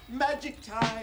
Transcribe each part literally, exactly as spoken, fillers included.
Magic time.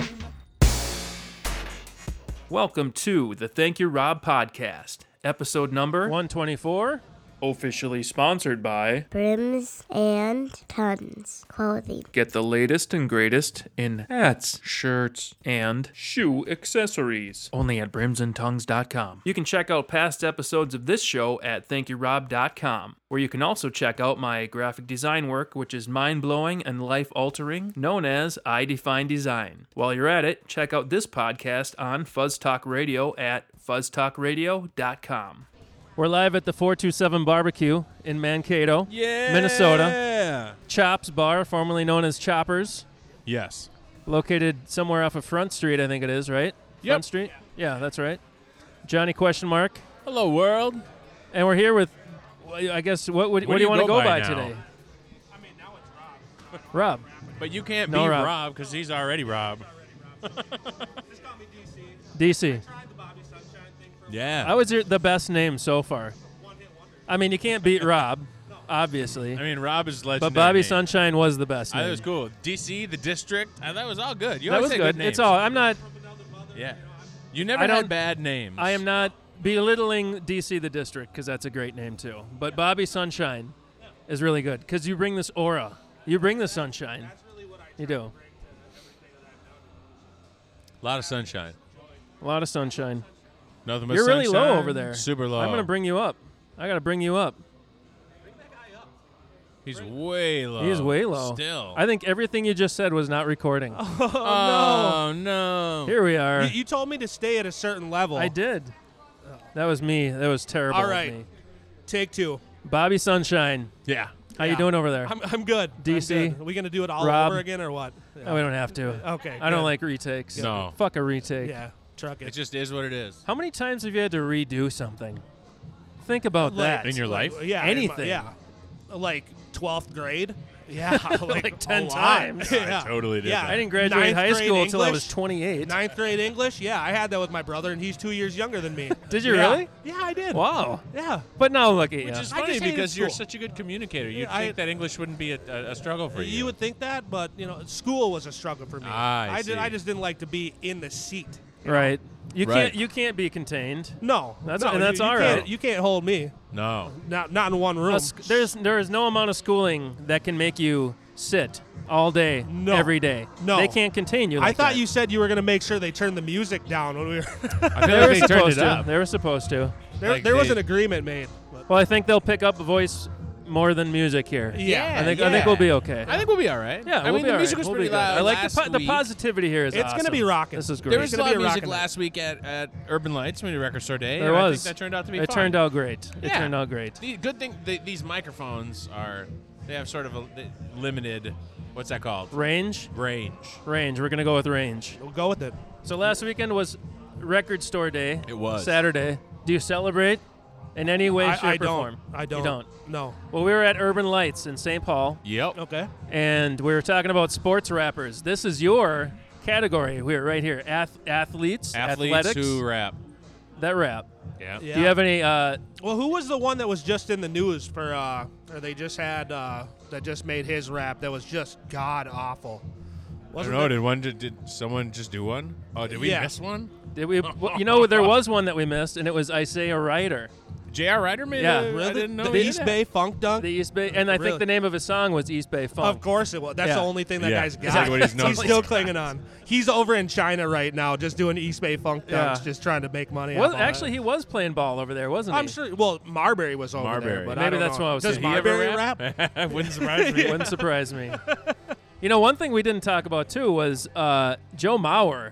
Welcome to the Thank You Rob podcast, episode number one twenty-four. Officially sponsored by Brims and Tons Clothing. Get the latest and greatest in hats, shirts, and shoe accessories. Only at brims and tongues dot com. You can check out past episodes of this show at thank you rob dot com, where you can also check out my graphic design work, which is mind-blowing and life-altering, known as I Define Design. While you're at it, check out this podcast on Fuzz Talk Radio at fuzz talk radio dot com. We're live at the four two seven Barbecue in Mankato, yeah. Minnesota. Chops Bar, formerly known as Choppers. Yes. Located somewhere off of Front Street, I think it is, right? Yep. Front Street? Yeah, that's right. Johnny question mark. Hello, world. And we're here with, well, I guess, what, what, what, What do do you want to you go go by by now? today? I mean, now it's Rob. Rob. But you can't No, be Rob. Rob because he's already Rob. Just call me D C. D C. Tried the Bobby Sunshine thing for Yeah. I was your, the best name so far. one hit wonder. I mean, you can't beat Rob, obviously. I mean, Rob is legendary. But Bobby name. Sunshine was the best I name. thought it was cool. D C, the district. I thought it was all good. You That always was say good. names. It's all. I'm not. Yeah. You never I don't- had bad names. I am not belittling D C the district because that's a great name too. But Bobby Sunshine is really good because you bring this aura. You bring the sunshine. You do. A lot of sunshine. A lot of sunshine. Nothing but You're really sunshine. low over there. Super low. I'm gonna bring you up. I gotta bring you up. He's way low. He is way low. Still. I think everything you just said was not recording. oh, no. Here we are. You, you told me to stay at a certain level. I did. That was me. That was terrible. All of right. me. Take two. Bobby Sunshine. Yeah. How you Yeah. doing over there? I'm, I'm good. D C? I'm good. Are we going to do it all Rob? over again or what? Oh, we don't have to. Okay. I don't good. like retakes. No. Fuck a retake. Yeah. Truck It it. just is what it is. How many times have you had to redo something? Think about Like- that. In your life? Yeah. in my- Anything. yeah. Like twelfth grade. Yeah. Like, Like ten a lot. times. yeah. totally did Yeah. that. I didn't graduate Ninth high grade school until I was English? twenty-eight. Ninth grade English. Yeah. I had that with my brother, and he's two years younger than me. Did you Yeah. really? Yeah, I did. Wow. Yeah. But now look at you. Which is I funny just hated because you're school. such a good communicator. You'd Yeah, I- think that English wouldn't be a, a, a struggle for you. You would think that, but you know, school was a struggle for me. Ah, I I, did, see. I just didn't like to be in the seat. you know? Right. You Right. can't. You can't be contained. No, That's- no, and that's you, you all can't- right. You can't hold me. No. Not not in one room. A sc- there's there is no amount of schooling that can make you sit all day, No. every day. No. They can't contain you. I Like thought that. you said you were going to make sure they turned the music down when we were. I feel They like were they turned supposed it to. up. They were supposed to. there Like there was they- an agreement made. But Well, I think they'll pick up a voice more than music here. yeah, I think yeah. I think we'll be okay. I think we'll be all right. yeah, I we'll mean, be the all music right. was We'll pretty be good. loud I like the last po- the week. positivity here is It's awesome. gonna be rocking. This is great. There was a gonna lot be of a music rockin' last week at, at Urban Lights Community Record Store Day. There and was. I think that turned out to be It fun. turned out great. It Yeah. turned out great. The good thing, the, these microphones are, they have sort of a li- limited, what's that called? Range, Range. range. We're gonna go with range. We'll go with it. So last weekend was Record Store Day. It was. Saturday. Do you celebrate in any way, I, shape, I or don't. form? I don't. You don't. No. Well, we were at Urban Lights in Saint Paul, Yep. Okay. and we were talking about sports rappers. This is your category. We're right here. Ath- athletes, Athletes athletics who rap. that rap. Yeah. Yeah. Do you have any? Uh, Well, who was the one that was just in the news for? uh Or they just had uh that just made his rap that was just god awful. I Wasn't don't know. that- Did one? Did, did someone just do one? Oh, did we Yeah. miss one? did we? well, you know, there was one that we missed, and it was Isaiah Ryder, J R. Ryder made Yeah. a- I Really? didn't know the he East did Bay Funk Dunk. the East Bay, and I Really? think the name of his song was East Bay Funk. Of course it was. That's Yeah. the only thing that Yeah. guy's Is got. that what he's known he's for? still clinging on. He's over in China right now, just doing East Bay Funk dunks, Yeah. just trying to make money. Well, off of actually, it. he was playing ball over there, wasn't I'm he? sure. Well, Marbury was over Marbury. there, but I Maybe don't that's know. what I was Does thinking. Marbury rap? Wouldn't surprise me. Wouldn't surprise me. You know, one thing we didn't talk about too was uh, Joe Mauer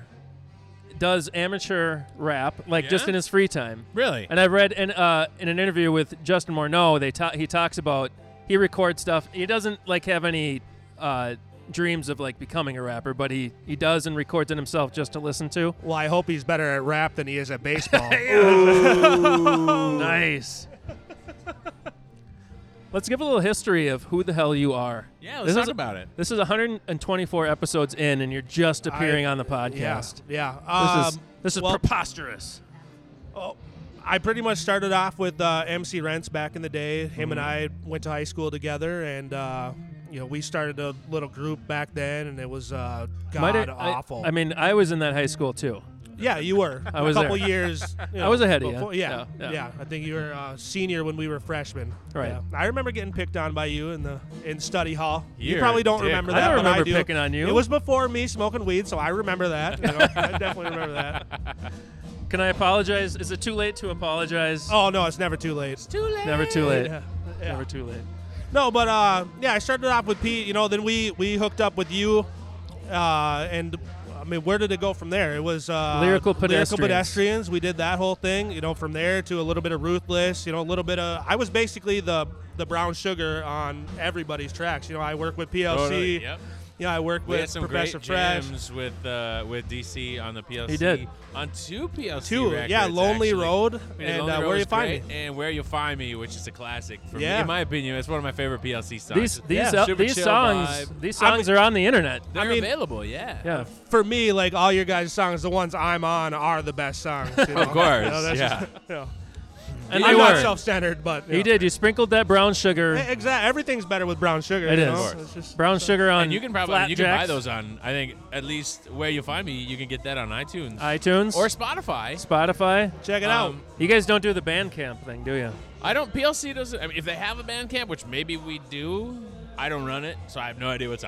does amateur rap, like just Yeah? in his free time. Really? And I've read in uh, in an interview with Justin Morneau, they ta- he talks about he records stuff. He doesn't like have any uh, dreams of like becoming a rapper, but he he does and records it himself just to listen to. Well, I hope he's better at rap than he is at baseball. Nice. Let's give a little history of who the hell you are. Yeah, let's This talk is- about it. This is one hundred twenty-four episodes in, and you're just appearing I- on the podcast. Yeah, yeah. This is Um, this is well, preposterous. oh, I pretty much started off with uh, M C Rents back in the day. Him Mm-hmm. and I went to high school together, and uh, you know, we started a little group back then, and it was uh, Might god have- I- awful. I, mean, I was in that high school too. yeah, you were. I was a couple there. years. You know, I was ahead of you. before- Yeah, Yeah, yeah, yeah. I think you were uh, senior when we were freshmen. Right. Yeah. I remember getting picked on by you in the in study hall. you You're probably a don't dick. remember I that. don't but remember I do. picking on you. It was before me smoking weed, so I remember that. You know, I definitely remember that. Can I apologize? Is it too late to apologize? Oh no, it's never too late. Never too late. Yeah. Yeah. Never too late. No, but uh, yeah, I started off with Pete. You know, then we we hooked up with you, uh, and I mean, where did it go from there? It was uh, Lyrical Lyrical Pedestrians. Pedestrians. We did that whole thing. You know, from there to a little bit of Ruthless. You know, a little bit of. I was basically the the brown sugar on everybody's tracks. You know, I work with P L C. Totally, yep. Yeah, I work We had with some Professor great Fresh. jams with uh, with D C on the P L C. He did. On two P L C Two, records, yeah, Lonely actually. Road We did and Lonely uh, Road Where You was Find great, Me. and Where You Find Me, which is a classic for me. Yeah. In my opinion, it's one of my favorite P L C songs. These these Yeah. uh, Super these chill songs vibe. these I songs are on the internet. They're I mean- available, yeah. Yeah. For me, like all your guys' songs, the ones I'm on are the best songs. You know? Of course, You know, that's yeah. just- you know. And I'm they not were. self-centered, but You did. You sprinkled that brown sugar. Exactly. Everything's better with brown sugar. It you is. know? Of course. It's just- Brown sugar on And you can probably I mean, you can buy Flapjacks, those on. I think at least Where You Find Me, you can get that on iTunes iTunes or Spotify. Spotify. Check it out. Um, You guys don't do the Bandcamp thing, do you? I don't. P L C doesn't. I mean, if they have a Bandcamp, which maybe we do, I don't run it, so I have no idea what's on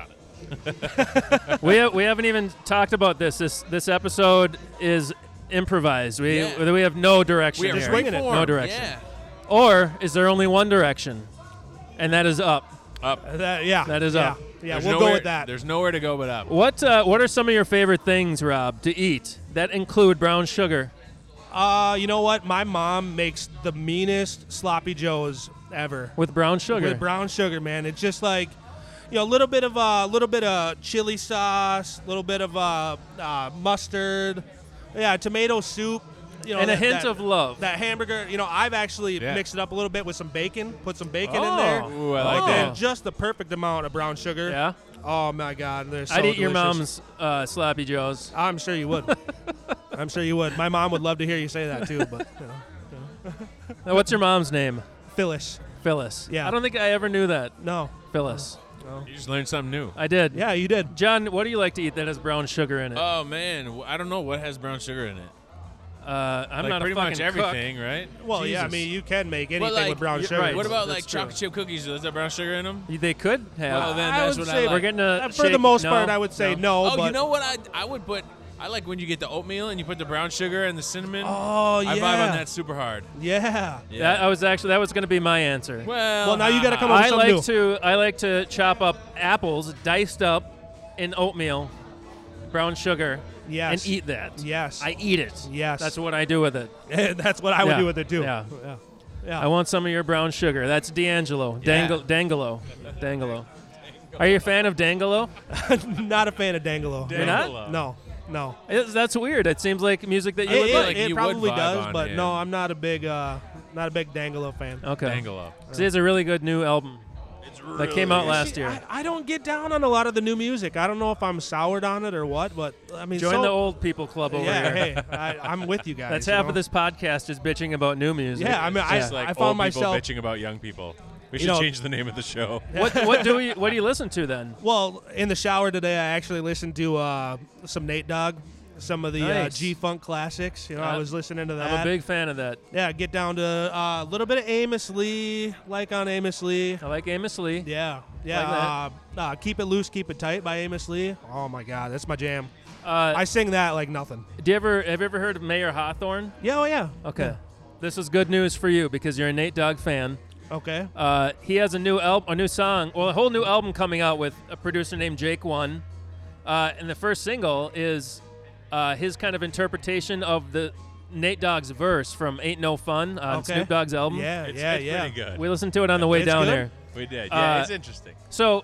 it. we ha- we haven't even talked about this. This this episode is improvised. We Yeah. we have no direction We are here. winging it. No direction. Yeah. Or is there only one direction? And that is up. Up. Uh, that, yeah. That is yeah. up. Yeah, There's we'll nowhere, go with that. There's nowhere to go but up. What uh, what are some of your favorite things, Rob, to eat that include brown sugar? Uh, you know what? My mom makes the meanest sloppy joes ever With brown sugar. with brown sugar, man. It's just like, you know, a little bit of a uh, little bit of chili sauce, a little bit of uh, uh, mustard, yeah, tomato soup. You know, and a that- hint that- of love. That hamburger, you know, I've actually Yeah. mixed it up a little bit with some bacon, put some bacon in Oh. there. Ooh, I like like that. that. Just the perfect amount of brown sugar. Yeah? Oh my God, they're so I'd eat your delicious. mom's uh, sloppy joes. I'm sure you would. I'm sure you would. My mom would love to hear you say that too, but you know. Now, what's your mom's name? Phyllis. Phyllis. Yeah. I don't think I ever knew that. No. Phyllis. You just learned something new. I did. Yeah, you did. John, what do you like to eat that has brown sugar in it? Oh man, w- I don't know what has brown sugar in it. Uh, I'm like not pretty a fucking much cook. everything, right? Well, yeah, I Jesus. mean, you can make anything Well, like, with brown you're sugar. right. What about That's like true. chocolate chip cookies? Does that have brown sugar in them? They could have. Well, then I that's would what say I We're like. getting a Uh, for shake- the most no, part, I would say no. Oh, but you know what? I I would put. I like when you get the oatmeal and you put the brown sugar and the cinnamon. Oh, yeah. I vibe on that super hard. Yeah. Yeah. That, I was actually that was going to be my answer. well, Well, now you gotta come haha. up I something like to I like to chop up apples diced up in oatmeal, brown sugar, Yes. and eat that. Yes. I eat it. Yes. That's what I do with it. That's what I would Yeah. do with it too. Yeah. Yeah. Yeah. I want some of your brown sugar. That's D'Angelo. Yeah. Dangle, Dangelo. Dangelo. Are you a fan of Dangelo? Not a fan of Dangelo. You're not? No. No. It's- that's weird. It seems like music that you It, would it- like. like it you would probably vibe does, on but him. no, I'm not a big, uh, not a big Dangelo fan. Okay. Dangelo. So he has a really good new album that came out last See, year. I, I don't get down on a lot of the new music. I don't know if I'm soured on it or what, but I mean, Join so, the old people club over Yeah, here. hey, I, I'm with you guys. That's you half know? of this podcast is bitching about new music. Yeah, I mean, I, Just like I old found people myself. bitching about young people. We You should know- change the name of the show. what what do you what do you listen to then? Well, in the shower today, I actually listened to uh, some Nate Dogg, some of the uh, Nice. G Funk classics. You know, I Uh, was listening to that. I'm a big fan of that. Yeah, get down to uh, a little bit of Amos Lee, like on Amos Lee. I like Amos Lee. Yeah, yeah. uh, uh, Keep It Loose, Keep It Tight by Amos Lee. Oh my God, that's my jam. Uh, I sing that like nothing. do you ever have you ever heard of Mayor Hawthorne? Yeah, oh yeah. Okay. This is good news for you because you're a Nate Dogg fan. Okay. Uh, he has a new album, a new song, well, a whole new album coming out with a producer named Jake One, uh, and the first single is uh, his kind of interpretation of the Nate Dogg's verse from "Ain't No Fun" on Okay. Snoop Dogg's album. Yeah, It's, yeah, it's yeah. pretty good. We listened to it on the way It's down good? here. We did. Yeah, Uh, it's interesting. So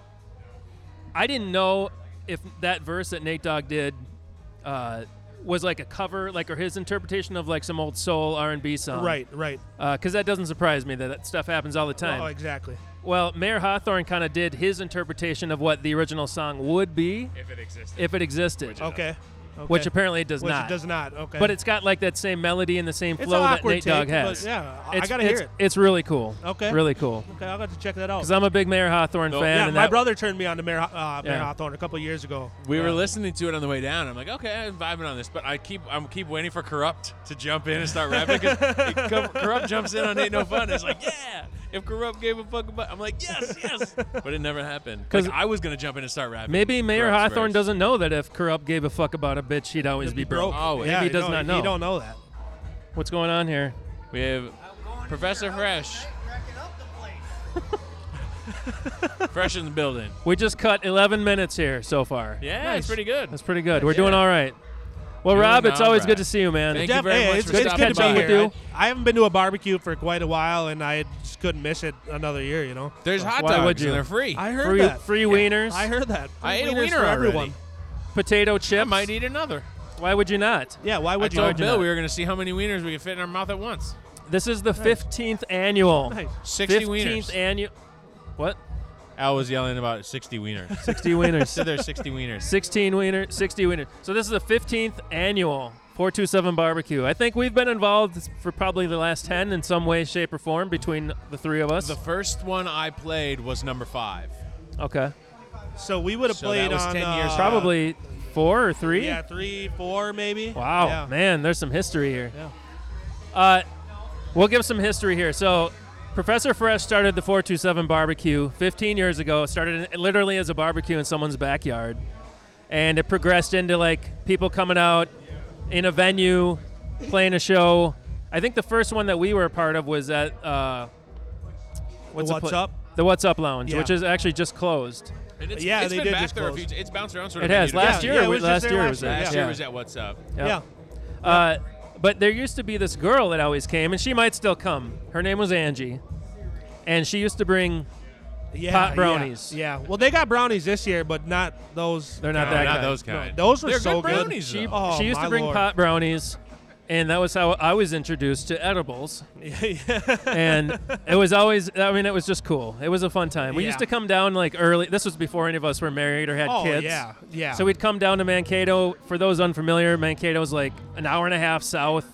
I didn't know if that verse that Nate Dogg did uh, was like a cover, like or his interpretation of like some old soul R and B song. Right, right. Because that doesn't surprise me that that stuff happens all the time. Oh, exactly. Well, Mayor Hawthorne kind of did his interpretation of what the original song would be If it existed. if it existed. Okay. which Okay. apparently it does Which not. it does not. Okay. But it's got like that same melody and the same It's flow an that awkward Nate Dogg take, has. but yeah, I- I It's- gotta it's, hear it. It's really cool. Okay. Really cool. Okay, I'll have to check that out. Because I'm a big Mayor Hawthorne No, fan. yeah, and my that, brother turned me on to Mayor, uh, Mayor Yeah. Hawthorne a couple years ago. We were Yeah. listening to it on the way down. I'm like, okay, I'm vibing on this, but I keep I'm keep waiting for Corrupt to jump in and start rapping because Corrupt jumps in on Ain't No Fun. It's like, yeah, if Corrupt gave a fuck about, I'm like, yes, yes, but it never happened. 'Cause Because I was gonna jump in and start rapping. Maybe Mayor Corrupt's Hawthorne verse. doesn't know that if Corrupt gave a fuck about a bitch, he'd always He'd be broke. Oh, Maybe yeah, he does no, not know. He don't know that. What's going on here? We have Professor Fresh. Fresh in the building. We just cut eleven minutes here so far. Yeah, Nice. it's pretty good. That's pretty good. We're Yeah. doing all right. Well, Doing Rob, it's all always right. good to see you, man. Thank you Jeff, very hey, much it's for good to stopping catch by. up with here. you. I, I haven't been to a barbecue for quite a while, and I just couldn't miss it another year. You know. There's hot Why dogs would you? and they're free. I heard Free, that. free wieners, I heard that. I Free ate a wieners wiener for already. everyone. potato I chips. might eat another. Why would you not? Yeah. Why I would you? told would you Bill not? we were going to see how many wieners we could fit in our mouth at once. This is the fifteenth annual. Nice. sixty fifteenth wieners. annual. What? Al was yelling about sixty wieners. sixty wieners. Said there's sixty wieners. sixteen wiener, sixty wiener. So this is the fifteenth annual four two seven barbecue. I think we've been involved for probably the last ten in some way, shape, or form between the three of us. The first one I played was number five. Okay. So we would have So played that was on ten uh, years ago. Probably four or three. Yeah, three, four, maybe. Wow, Yeah. man, there's some history here. Yeah. Uh, we'll give some history here. So, Professor Fresh started the four two seven barbecue fifteen years ago. Started in, literally as a barbecue in someone's backyard, and it progressed into like people coming out in a venue, playing a show. I think the first one that we were a part of was at uh, what's, The the What's pla- Up? The What's Up Lounge, Yeah. which is actually just closed. And it's, Yeah, it's they been did back just there a close. few. It's bounced around sort It of. has. venue to Last venue. year, Yeah, it was just last there year last was year. there. Last yeah. year was at What's Up. Yep. Yeah. Uh, but there used to be this girl that always came, and she might still come. Her name was Angie, and she used to bring. Yeah. Pot yeah, brownies. Yeah. Well, they got brownies this year, but not those. They're not No, that not kind. those kind. No, those were They're so good good. brownies, She, though. Oh, she used my to bring Lord. pot brownies, and that was how I was introduced to edibles. And it was always, I mean, it was just cool. It was a fun time. We used Yeah. to come down like early. This was before any of us were married or had Oh kids. yeah, yeah. So we'd come down to Mankato. For those unfamiliar, Mankato's like an hour and a half south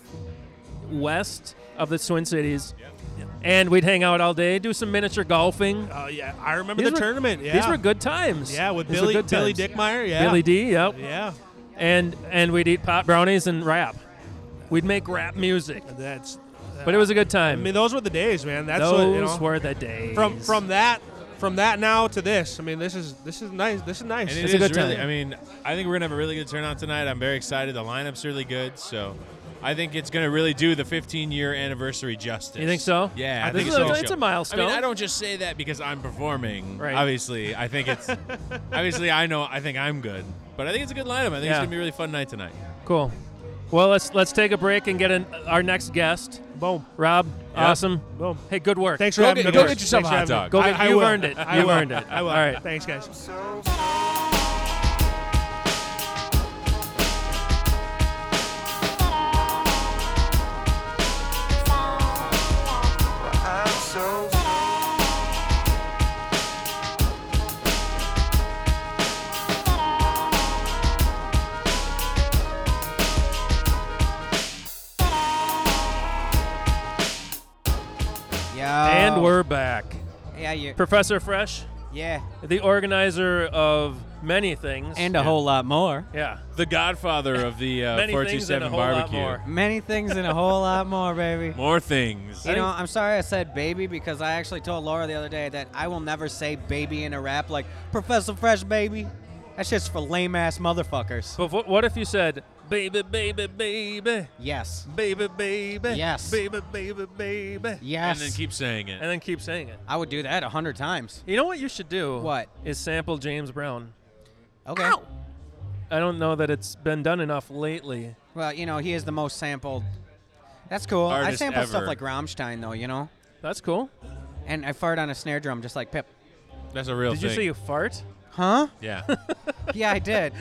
west of the Twin Cities. And we'd hang out all day, do some miniature golfing. Oh yeah, I remember These the were- tournament. Yeah. These were good times. Yeah, with These were Billy good Billy times. Dickmeyer. Yeah. Billy D, yep. Yeah. And and we'd eat pot brownies and rap. We'd make rap music. That's. But it was a good I time. mean, those were the days, man. That's Those what you know. were the days. From from that from that now to this. I mean, this is this is nice. This is nice. And it It's is a good really. time. I mean, I think we're gonna have a really good turnout tonight. I'm very excited. The lineup's really good, so I think it's gonna really do the fifteen year anniversary justice. You think so? Yeah, I This think is it's a- gonna it's show. a milestone. I mean, I don't just say that because I'm performing. Right. Obviously, I think it's. obviously, I know. I think I'm good, but I think it's a good lineup. I think Yeah. it's gonna be a really fun night tonight. Cool. Well, let's let's take a break and get an, our next guest, Boom. Rob. Yeah. Awesome. Boom. Hey, good work. Thanks for Go having get- me. go guys. get yourself a Thanks for hot having me. dog. Go I- get- I you've will. earned it. I You've will. earned it. I will. All right. Thanks, guys. Yo. And we're back. Yeah, you. Professor Fresh, Yeah. the organizer of many things. And a whole lot more. yeah. The godfather of the uh, Many four two things and a seven whole lot barbecue. more. Many things and a whole lot more, baby. More things. You know, I'm sorry I said baby because I actually told Laura the other day that I will never say baby in a rap like Professor Fresh baby. That's just for lame ass motherfuckers. But wh- what if you said, baby, baby, baby, Yes. baby, baby, Yes. baby, baby, baby, Yes. And then keep saying it. and then keep saying it? I would do that a hundred times. You know what you should do? What? Is sample James Brown. Okay. I don't know that it's been done enough lately. Well, you know, he is the most sampled. That's cool. I Artist sample stuff ever. like Rammstein, though, you know? That's cool. And I fart on a snare drum just like Pip. That's a real Did thing. you say you fart? Huh? Yeah. Yeah, I did.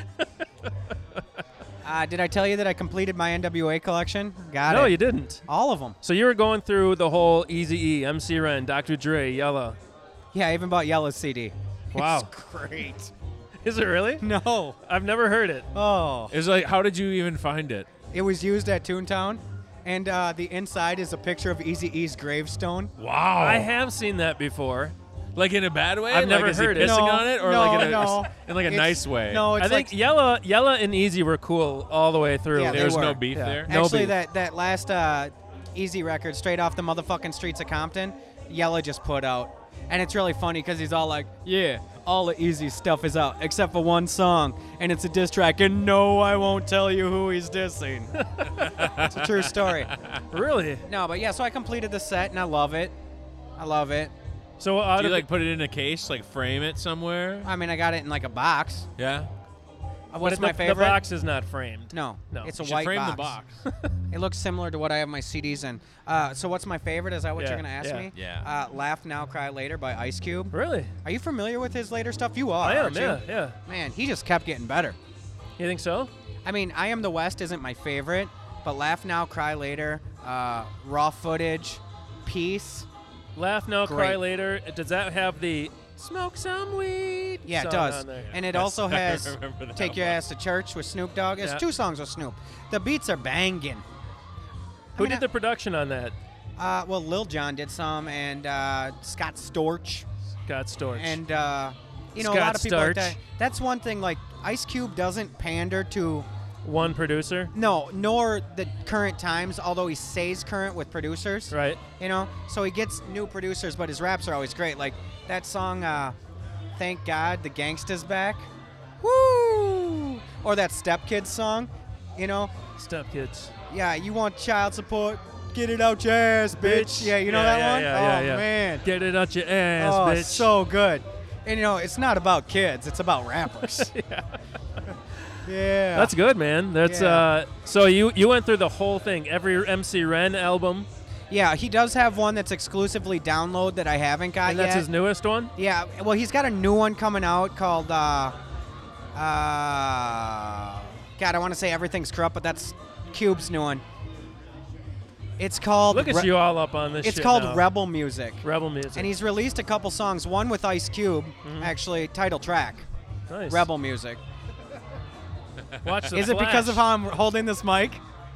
uh, did I tell you that I completed my N W A collection? Got no, it. you didn't. All of them. So you were going through the whole Eazy-E, M C Ren, Doctor Dre, Yella. Yeah, I even bought Yella's C D. Wow. It's great. Is it really? No. I've never heard it. Oh. It was like, how did you even find it? It was used at Toontown, and uh, the inside is a picture of Eazy-E's gravestone. Wow. I have seen that before. Like in a bad way? I've like, never is heard he it. pissing No, on it, or no, like in a, no. in like a It's- nice way? No, it's I think like Yella, Yella and Easy were cool all the way through. Yeah, they there was were. no beef Yeah. there. No actually beef. that that last uh, Easy record, straight off the motherfucking streets of Compton, Yella just put out, and it's really funny because he's all like, "Yeah, all the Easy stuff is out except for one song, and it's a diss track, and no, I won't tell you who he's dissing." It's a true story. Really? No, but yeah, so I completed the set, and I love it. I love it. So out Do you of like put it in a case, like frame it somewhere? I mean, I got it in like a box. Yeah. Uh, What's but my the, favorite? The box is not framed. No, No. it's You a should white frame box. the box. It looks similar to what I have my C Ds in. Uh, so what's my favorite? Is that what Yeah, you're gonna ask yeah. me? Yeah. Uh, Laugh Now, Cry Later by Ice Cube. Really? Are you familiar with his later stuff? You are. I am. aren't you? Yeah. Yeah. Man, he just kept getting better. You think so? I mean, I Am the West isn't my favorite, but Laugh Now, Cry Later, uh, Raw Footage, Peace. Laugh now, cry Great. later. Does that have the smoke some weed? Yeah, it song does. on there? And it Yes, also I has remember that Take Your one. Ass to Church with Snoop Dogg. It's Yeah. two songs with Snoop. The beats are banging. Who mean, did the production on that? Uh, well, Lil Jon did some, and uh, Scott Storch. Scott Storch. And uh, you know, a Scott lot of people like Storch. that. That's one thing. Like Ice Cube doesn't pander to one producer. no, nor the current times. Although he stays current with producers, Right. you know, so he gets new producers, but his raps are always great. Like that song, uh, "Thank God the Gangsta's Back," woo, or that Step Kids song, you know, Step Kids. yeah, you want child support, get it out your ass, bitch. Yeah, you know Yeah, that yeah, one? yeah, oh yeah, yeah. man. Get it out your ass, Oh, bitch. so good. And you know, it's not about kids; it's about rappers. yeah. yeah, That's good, man. That's Yeah. uh. So you you went through the whole thing, every M C Ren album, yeah. He does have one that's exclusively download that I haven't got and that's yet. his newest one. Yeah, well, he's got a new one coming out called. Uh, uh, God, I want to say Everything's Corrupt, but that's Cube's new one. It's called. Look at Re- you all up on this. It's shit called now. Rebel Music. Rebel Music. And he's released a couple songs, one with Ice Cube, Mm-hmm. actually, title track, nice. Rebel Music. Watch the Is it because of Flash. how I'm holding this mic?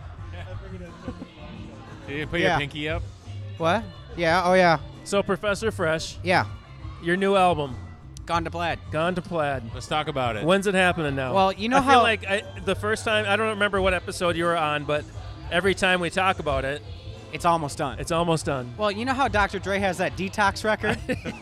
Did you put Yeah. your pinky up? What? Yeah, oh yeah. So Professor Fresh, Yeah, your new album, Gone to Plaid. Gone to Plaid. Let's talk about it. When's it happening now? Well, you know I feel how- like I, the first time I don't remember what episode you were on, but every time we talk about it, It's almost done. it's almost done. Well, you know how Doctor Dre has that detox record?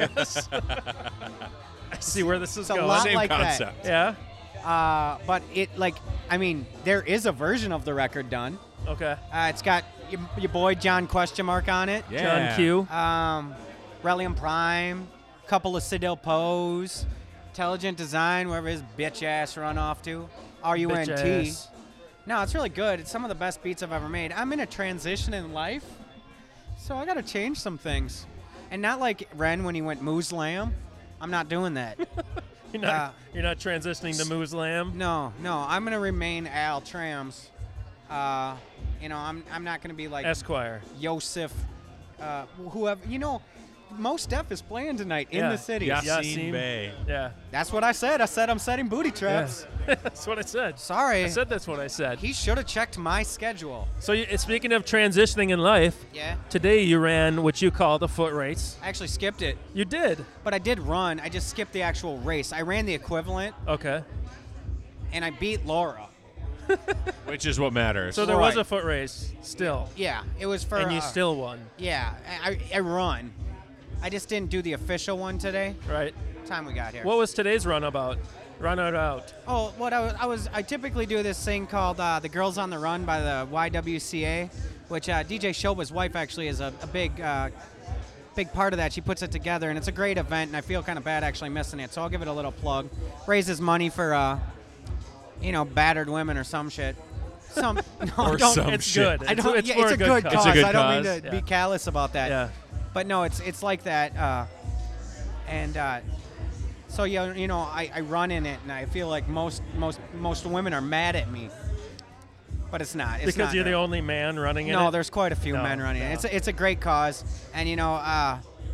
I see where this is It's a going. lot Same like that. concept. Yeah. Uh, but it, like, I mean, there is a version of the record done. Okay. Uh, it's got your, your boy John Question Mark on it. Yeah. John Q. Um, Relium Prime, couple of Sidel Pose, Intelligent Design, wherever his bitch ass run off to. R U N T. Bitch ass. No, it's really good. It's some of the best beats I've ever made. I'm in a transition in life, so I got to change some things. And not like Ren when he went Moose Lamb. I'm not doing that. You're not, Uh, you're not transitioning to Moose Lamb. No, no, I'm gonna remain Al Trams. Uh, you know, I'm I'm not gonna be like Esquire. Yosef, uh, whoever. You know, Mos Def is playing tonight in Yeah. the city. Yassine Yassine. Bey. Yeah. That's what I said. I said I'm setting booty traps. Yeah. That's what I said. Sorry, I said that's what I said. he should have checked my schedule. So you, speaking of transitioning in life, Yeah, today you ran what you call the foot race. I actually skipped it, You did. but I did run. I just skipped the actual race. I ran the equivalent, Okay. and I beat Laura. Which is what matters. So there was Right. a foot race still, Yeah, it was for. and you uh, still won, Yeah, I, I, I run. I just didn't do the official one today. right? Time we got here. What was today's run about? Run it out. Oh, what I was, I was, I typically do this thing called uh, the Girls on the Run by the Y W C A, which uh, D J Shoba's wife actually is a, a big, uh, big part of that. She puts it together, and it's a great event, and I feel kind of bad actually missing it, so I'll give it a little plug. Raises money for, uh, you know, battered women or some shit. Some, no, Or don't, some It's shit. good. I don't. It's, yeah, for it's a good cause. cause. It's a good I don't cause. mean to Yeah. be callous about that. Yeah. But no, it's it's like that, uh, and uh, so you you know I, I run in it, and I feel like most most most women are mad at me, but it's not. It's Because not you're the that. only man running in No, it. there's quite a few No, men running it. no. It's a, it's a great cause, and you know, uh,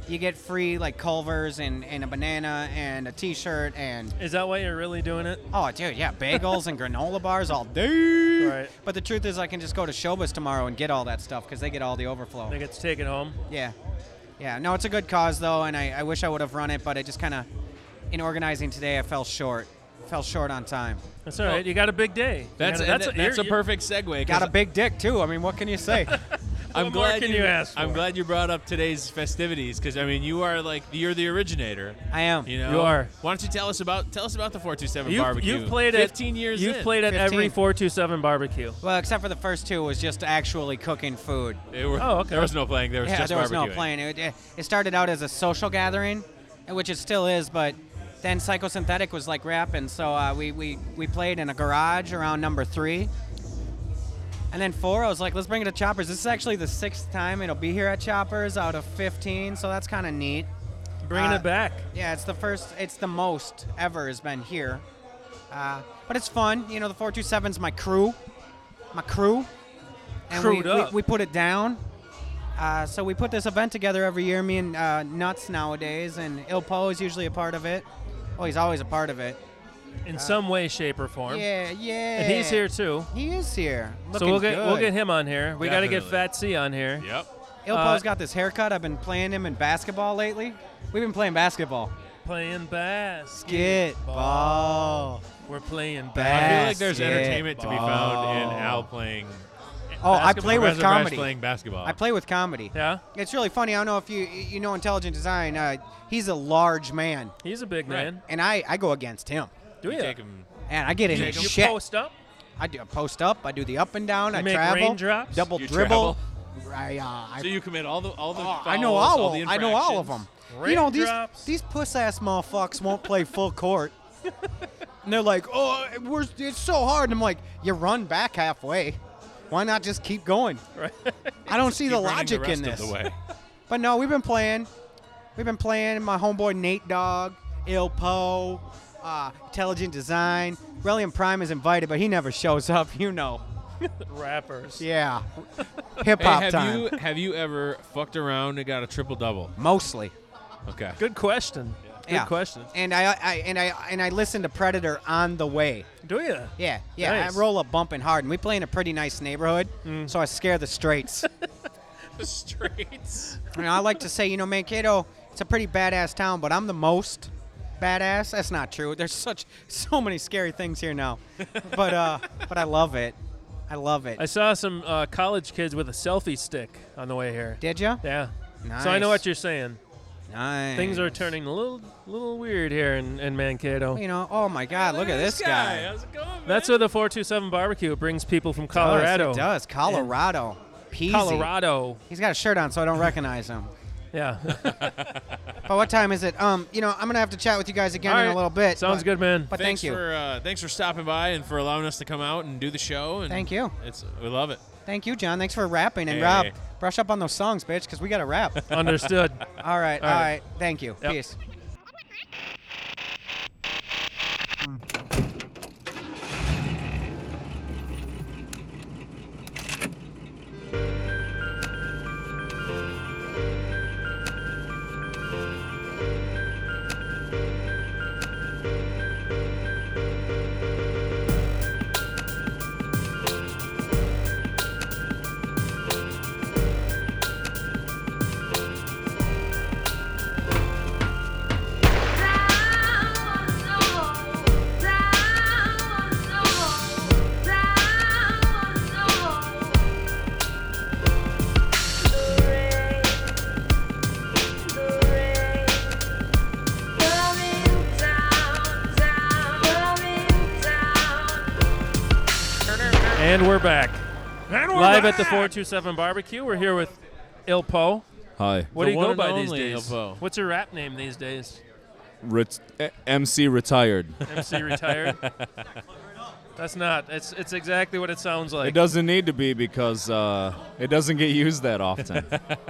you get free like Culvers and, and a banana and a T-shirt and Is that why you're really doing it? oh dude, yeah, bagels and granola bars all day. Right. But the truth is, I can just go to Showbiz tomorrow and get all that stuff because they get all the overflow. They get to take it home. Yeah, yeah. No, it's a good cause though, and I, I wish I would have run it, but I just kind of, in organizing today, I fell short. Fell short on time. That's all right. You got a big day. You That's gotta- that's, that's a, that's a you're- perfect segue. 'cause Got a big dick too. I mean, what can you say? I'm What more glad can you ask I'm for? glad you brought up today's festivities because I mean you are like you're the originator. I am. You know. You are. Why don't you tell us about tell us about the four two seven You've, barbecue? you've played at fifteen years You've in. played at every fifteen. four two seven barbecue. Well, except for the first two was just actually cooking food. It were- Oh, okay. There was no playing. There was yeah, just there was no barbecuing. playing. It, it it started out as a social gathering, which it still is, but then Psychosynthetic was like rapping, so uh, we, we, we played in a garage around number three. And then four, I was like, let's bring it to Choppers. This is actually the sixth time it'll be here at Choppers out of fifteen, so that's kind of neat. Bringing Uh, it back. Yeah, it's the first, it's the most ever has been here. Uh, but it's fun. You know, the four two seven's my crew. My crew. And we, Crewed we, up. we put it down. Uh, so we put this event together every year, me and uh, Nuts nowadays, and Il Po is usually a part of it. Oh, he's always a part of it. In some way, shape, or form. Yeah, yeah. And he's here too. He is here. So Looking we'll get good. we'll get him on here. We got to get Definitely. Fat C on here. Yep. Il uh, Po's got this haircut. I've been playing him in basketball lately. We've been playing basketball. Playing basketball. Get ball. We're playing I feel basketball. like there's entertainment to be found in Al playing. Oh, I Basketball. play with Professor Bryce comedy. playing basketball. I play with comedy. Yeah, It's really funny. I don't know if you you know Intelligent Design. Uh, he's a large man, he's a big man. and I, I go against him. Do You you? take him. And I get in You, his you shit. post up. I do a post up. I do the up and down. You I make travel. raindrops? Double You dribble. I, uh, I, So you commit all the all the. oh, fouls, I know all all. the I know all of infractions. them. You know these Raindrops. these puss ass motherfuckers won't play full court. And they're like, oh, we're, it's so hard. And I'm like, you run back halfway. Why not just keep going? Right. I don't see Keep the running logic the rest in of this. the way. But no, we've been playing. We've been playing. My homeboy Nate Dogg, Il Po, uh, Intelligent Design. Relium Prime is invited, but he never shows up. You know. Rappers. Yeah. Hip Hey, hop have time. you have you ever fucked around and got a triple double? Mostly. Okay. Good question. Good Yeah. question. And I, I and I and I listen to Predator on the way. Do you? Yeah, yeah. Nice. I roll up bumping hard, and we play in a pretty nice neighborhood, so I scare the straights. The straights. You know, I like to say, you know, Mankato, it's a pretty badass town, but I'm the most badass. That's not true. There's such so many scary things here now, but uh, but I love it. I love it. I saw some uh, college kids with a selfie stick on the way here. Did ya? Yeah. So I know Nice. what you're saying. Nice. Things are turning a little, little weird here in, in Mankato. You know, oh my God, look at this guy. How's it going, man? That's where the four two seven barbecue brings people from Colorado. It does. Colorado. Peasy. Colorado. He's got a shirt on, so I don't recognize him. Yeah. But what time is it? Um, you know, I'm gonna have to chat with you guys again All in right. a little bit. Sounds but, good, man. But thanks thank you. for uh, thanks for stopping by and for allowing us to come out and do the show. And Thank you. It's we love it. Thank you, John. Thanks for rapping. And Hey. Rob, brush up on those songs, bitch, because we got to rap. Understood. all right, all All right. right. Thank you. Yep. Peace. And we're back. Live at the four two seven barbecue. We're here with Il Po. Hi. What The do you one go and by these only days? Il Po. What's your rap name these days? Ret- eh, M C retired. M C retired? That's not. It's it's exactly what it sounds like. It doesn't need to be because uh, it doesn't get used that often.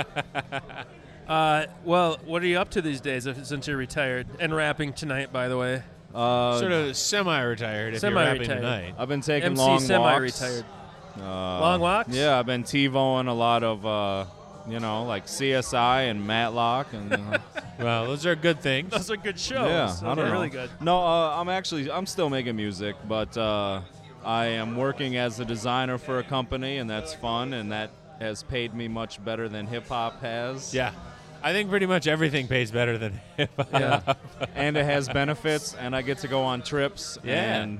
Uh, well, what are you up to these days if, since you're retired and rapping tonight? By the way, Uh, Sort of semi-retired if you're rapping Semi-retired. tonight. I've been taking M C long walks. semi-retired. Uh, Long walks? Yeah, I've been TiVoing a lot of uh, you know, like C S I and Matlock and. Uh, Well, those are good things. Those are good shows. yeah, Those I don't are know. really good. No, uh, I'm actually I'm still making music, but uh, I am working as a designer for a company, and that's fun, and that has paid me much better than hip hop has. Yeah. I think pretty much everything pays better than hip hop. Yeah. And it has benefits, and I get to go on trips. Yeah. And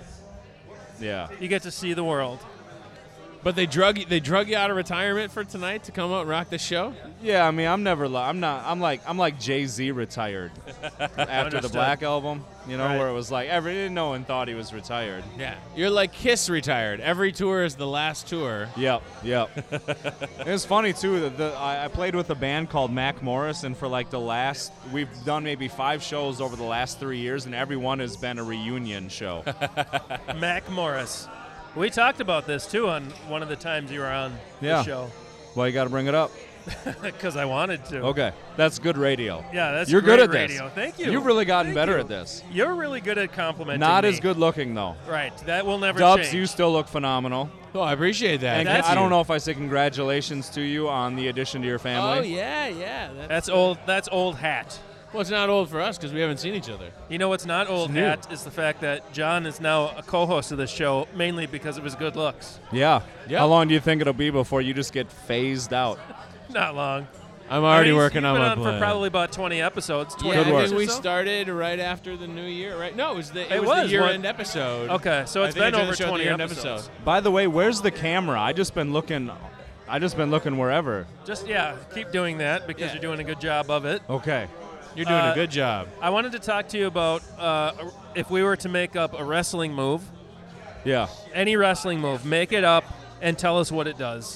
yeah. You get to see the world. But they drug you, they drug you out of retirement for tonight to come out and rock the show? Yeah, I mean, I'm never. Li- I'm not. I'm like. I'm like Jay-Z retired after the Understood. Black album. You know, Right. where it was like every no one thought he was retired. Yeah. You're like Kiss retired. Every tour is the last tour. Yep, yep. It was funny too. That the I, I played with a band called Mac Morris, and for like the last, we've done maybe five shows over the last three years, and every one has been a reunion show. Mac Morris. We talked about this too on one of the times you were on Yeah. the show Well, you got to bring it up. because I wanted to. Okay, that's good radio. Yeah, that's You're great good at radio. this. Thank you. You've really gotten Thank better you. at this. You're really good at complimenting Not me. as good looking though. Right. That will never Dubs, change. you still look phenomenal. Oh, I appreciate that. And That's I don't you. know if I say congratulations to you on the addition to your family. Oh, yeah, yeah. That's, That's old. That's old hat. well, it's not old for us because we haven't seen each other. You know what's not old new. hat is the fact that John is now a co-host of this show mainly because of his good looks. Yeah. Yep. How long do you think it'll be before you just get phased out? Not long. I'm already I mean, working he's on been my on plan. for probably about twenty episodes. twenty Yeah, Good I work. think we or so? started right after the new year, right? No, it was the it, It was, was, the year-end what- episode. Okay, so I it's think I been joined over the show at the twenty year-end episodes. episode. By the way, where's the camera? I just been looking. I just been looking wherever. Just yeah, keep doing that because Yeah. you're doing a good job of it. Okay. You're doing Uh, a good job. I wanted to talk to you about uh, if we were to make up a wrestling move, Yeah. any wrestling move, make it up and tell us what it does.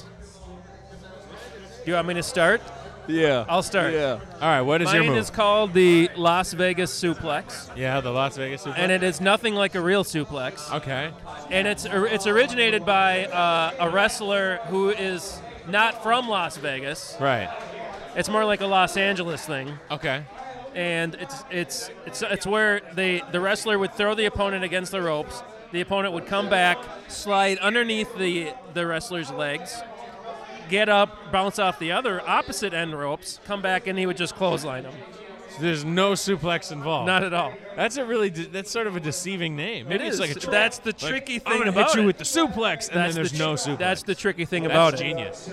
Do you want me to start? Yeah. I'll start. Yeah. All right, what is your Mine move? is called the Las Vegas suplex, yeah, the Las Vegas Super. and it is nothing like a real suplex. Okay. And it's it's originated by uh, a wrestler who is not from Las Vegas. Right. It's more like a Los Angeles thing. Okay. And it's it's it's it's where they the wrestler would throw the opponent against the ropes. The opponent would come back, slide underneath the the wrestler's legs, get up, bounce off the other opposite end ropes, come back, and he would just clothesline him. So there's no suplex involved. Not at all. That's a really de- that's sort of a deceiving name. Maybe It it's is. like a trick. That's the Like, tricky I'm thing gonna about hit you it. with the suplex, and then there's the no tr- suplex. That's the tricky thing That's about it. genius.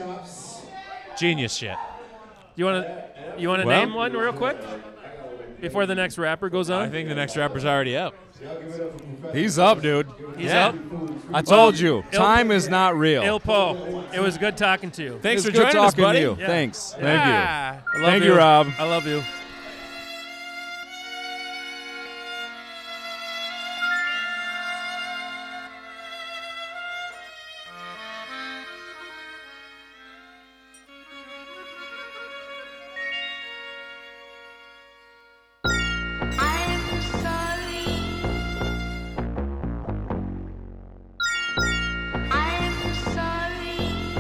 Genius shit. You want to you want to Well- name one real quick before the next rapper goes on? I think the next rapper's already up. He's up, dude. He's yeah. up. I told you, Il- time is not real. Il Po. It was good talking to you. Thanks It's for good joining us, talking buddy. to you. Yeah. Thanks. Thank Yeah. I love Thank you, Rob. I love you. I'm sorry. I'm sorry.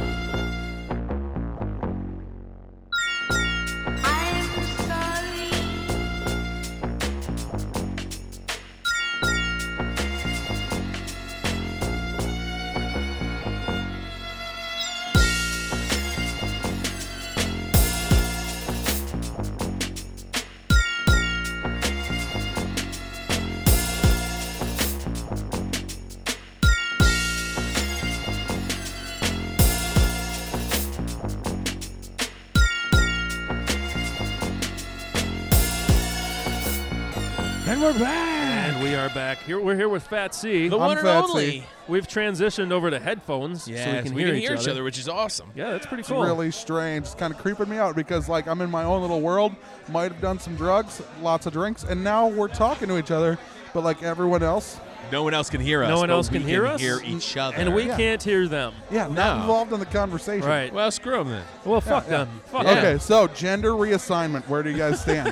I'm sorry. And we're back. And we are back. Here we're here with Fat C. The one and Fat only. C. We've transitioned over to headphones so we can hear, each, other. which is awesome. Yeah, that's pretty It's cool. really strange. It's kind of creeping me out because, like, I'm in my own little world. Might have done some drugs, lots of drinks, and now we're talking to each other. But like everyone else, No one else can hear us. No one but else we can hear us? hear each other. and we Yeah. can't hear them. yeah, not No. involved in the conversation. Right. Well, screw them then. Well, fuck yeah. them. Fuck Yeah. Okay, so gender reassignment. Where do you guys stand?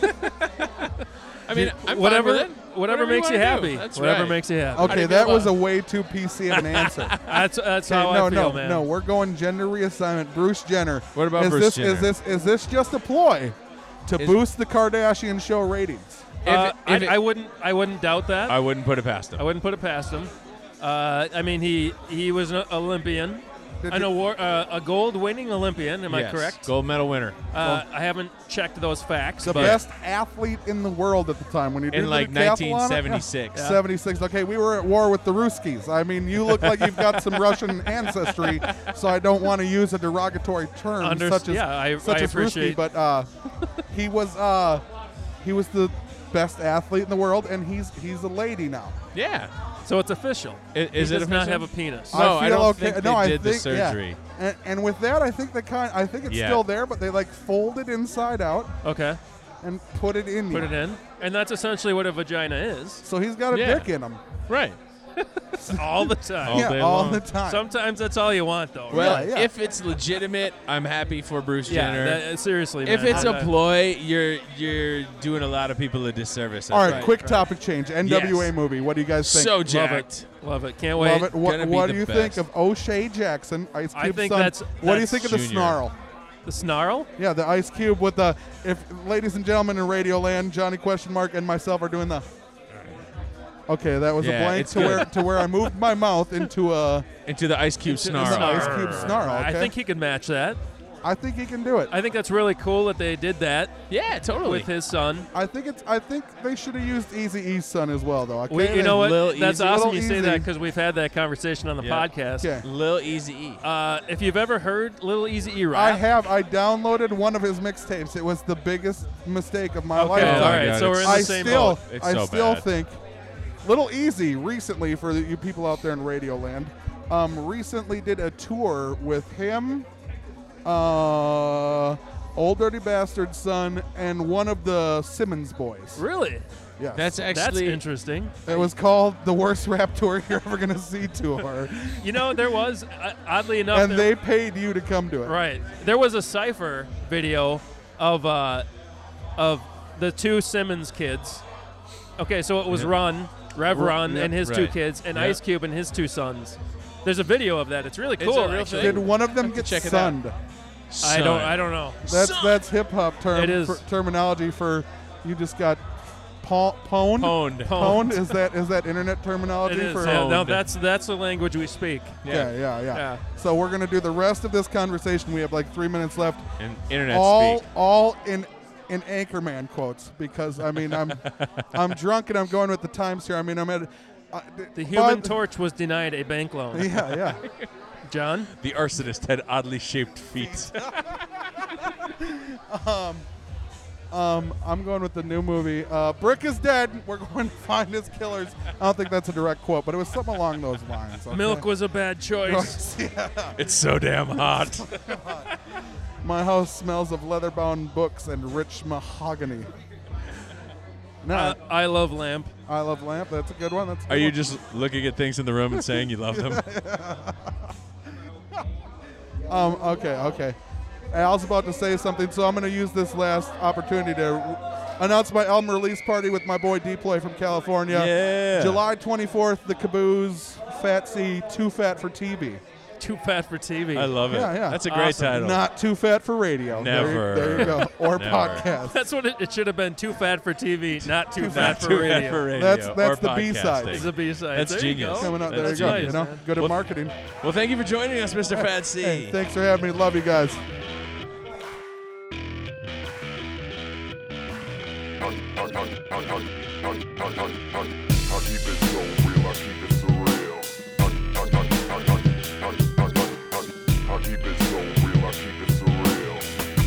I mean, I'm whatever, fine with it. whatever makes you wanna do. happy. That's whatever right. makes you happy. Okay, you that feel was about a way too P C of an answer. That's that's Okay, how no, I feel, no, man. no. We're going gender reassignment. Bruce Jenner. What about is Bruce this, Jenner? Is this is this just a ploy to Is- boost the Kardashian show ratings? Uh, If it- if I, it- I wouldn't. I wouldn't doubt that. I wouldn't put it past him. I wouldn't put it past him. Uh, I mean, he he was an Olympian. Did An you- award, uh, a gold-winning Olympian. Am I Yes, correct? Gold medal winner. Uh, I haven't checked those facts. the but best athlete in the world at the time when you did In like the decathlon? nineteen seventy-six. Yeah. seventy-six. Okay, we were at war with the Ruskies. I mean, you look like you've got some Russian ancestry, so I don't want to use a derogatory term Under- such as yeah, I- such I as Ruski, appreciate- but uh, he was uh, he was the best athlete in the world, and he's he's a lady now. Yeah. So it's official. I- is he it does not official? have a penis. No, I I feel don't okay. think no, they I did the think, yeah. surgery. And, and with that, I think they kind. I think it's Yeah. still there, but they like fold it inside out Okay. and put it in. Put you. it in. And that's essentially what a vagina is. So he's got a Yeah. dick in him. Right. All the time. All yeah, day all long. the time. Sometimes that's all you want, though. Well, Yeah, yeah. if it's legitimate, I'm happy for Bruce yeah, Jenner. that, uh, seriously, if man. it's I- a ploy, you're you're doing a lot of people a disservice. All right, Right, quick right. topic change. N W A Yes. movie. What do you guys think? So Love jacked. it. Love it. Can't wait. Love it. What, Gonna be what the do you best. think of O'Shea Jackson, Ice I Cube's think son? that's- what do you that's think of the Junior. snarl? The snarl? Yeah, the Ice Cube with the if ladies and gentlemen in Radio Land, Johnny question mark and myself are doing the. Okay, that was Yeah, a blank it's to good. where to where I moved my mouth into a. Into the Ice Cube Into the snarl. the Ice Cube snarl. I Okay? think he could match that. I think he can do it. I think that's really cool that they did that Yeah, totally. with his son. I think it's. I think they should have used Easy E's son as well, though. Okay, We, you know what? Lil That's Easy. awesome Lil you say Easy. that because we've had that conversation on the Yeah. podcast. Okay. Lil Easy E. Uh, if you've ever heard Little Easy E I rap, have. I downloaded one of his mixtapes. It was the biggest mistake of my okay, lifetime. all right, God, so we're in the I same still, boat. It's I so still bad. think, Little Easy recently for the, you people out there in Radio Land, um, recently did a tour with him, uh, Old Dirty Bastard's son, and one of the Simmons boys. Really? Yes. That's That's actually interesting. It was called the worst rap tour you're ever gonna see tour, You know, there was, uh, oddly enough, and there- they paid you to come to it. right. There was a Cypher video of uh, of the two Simmons kids. Okay, so it was Yep. Run, Rev Ru- Run, yep. and his Right. two kids, and Yep. Ice Cube and his two sons. There's a video of that. It's really It's cool. a real actually. Did one of them Have to get check it out. sunned? I don't. I don't know. That's that's hip hop term It is. For, terminology for you just got paw- pwned. Pwned. Pwned is that is that internet terminology It is. for? Yeah, no, Owned. that's that's the language we speak. Yeah, yeah, yeah, Yeah. So we're gonna do the rest of this conversation. We have like three minutes left. And internet all speak. all in in Anchorman quotes because I mean I'm I'm drunk and I'm going with the times here. I mean I'm at uh, The Human but- Torch was denied a bank loan. Yeah, yeah. John, The arsonist had oddly shaped feet. Um, I'm going with the new movie. Uh, Brick is dead. We're going to find his killers. I don't think that's a direct quote, but it was something along those lines. Okay? milk was a bad choice. Yeah. It's so damn hot. My house smells of leather-bound books and rich mahogany. No, Uh, I love lamp. I love lamp. That's a good one. That's a good Are you one. just looking at things in the room and saying you love them? Um, okay, okay. Al's about to say something, so I'm going to use this last opportunity to r- announce my album release party with my boy Deploy from California. Yeah. July twenty-fourth, the Caboose, Fat C, Too Fat for T V. Too fat for T V. I love it. Yeah, yeah. That's a great Awesome. title. Not Too Fat for radio. There you- Never. There you, go. Or Never. podcast. That's what it, it should have been. Too fat for T V, not too, fat, for Too radio. bad for radio. That's- that's or the B-side. podcasting. It's a B-side. That's there genius. You go. Coming up, there you That's go. nice, you know, man. good at Well- marketing. Well, thank you for joining us, Mister Fat C. Hey, thanks for having me. Love you guys. I keep it so real, I keep it surreal. I, I, I, I, I, I, I, I, I keep it so real, I keep it surreal.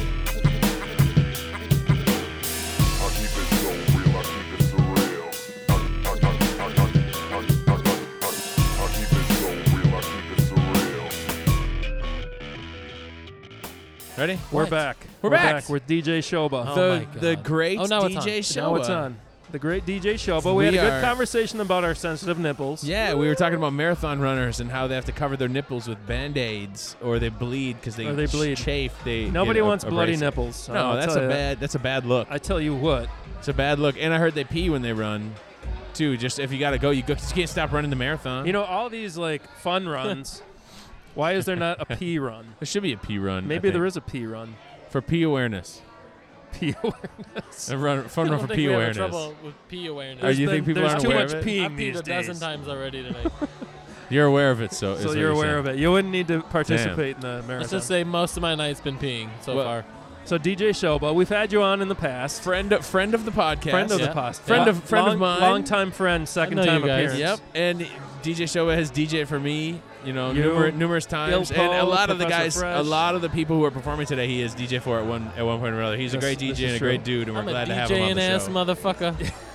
I keep it so real, I keep it surreal. I, I, I, I, I, I, I, I, I keep it so real, I keep it surreal. Ready? We're What? back. We're back. with D J Shoba. Oh the my God. the great Oh, now it's D J on. Show. Now it's on. The great D J Shoba. We, had We a good are- conversation about our sensitive nipples. Yeah, we were talking about marathon runners and how they have to cover their nipples with Band-Aids or they bleed because they, Or they bleed. chafe. They Nobody get wants bloody abrasive. nipples. No, I'll that's tell a you that. bad. That's a bad look. I tell you what. It's a bad look. And I heard they pee when they run, too. Just if you got to go, you go. 'cause you can't stop running the marathon. You know, all these like fun runs. Why is there not a pee run? there should be a pee run. Maybe there is a pee run. for pee awareness. Pee awareness. A run, fun I run don't for think pee we have awareness. trouble with pee awareness. Are you There's think been- people there's aren't too aware much of it? peeing I've peed these a dozen days. times already tonight. You're aware of it, so So you're aware of it. You wouldn't need to participate in the marathon. Let's just say most of my night's been peeing so Well, far. So D J Shoba, we've had you on in the past. Friend, friend of the podcast. Friend of Yeah. the past. Friend Yeah. of- friend of long, mine. Long time friend, second I know time you guys. appearance. Yep, and D J Shoba has D J'd for me, you know, You, numer- numerous times, Bill and a Paul, lot of the Professor guys, a Fresh. lot of the people who are performing today, he is D J for at one at one point or another. He's a This- great D this J is and a true. great dude, and we're I'm glad a to have him on the DJing ass show. motherfucker.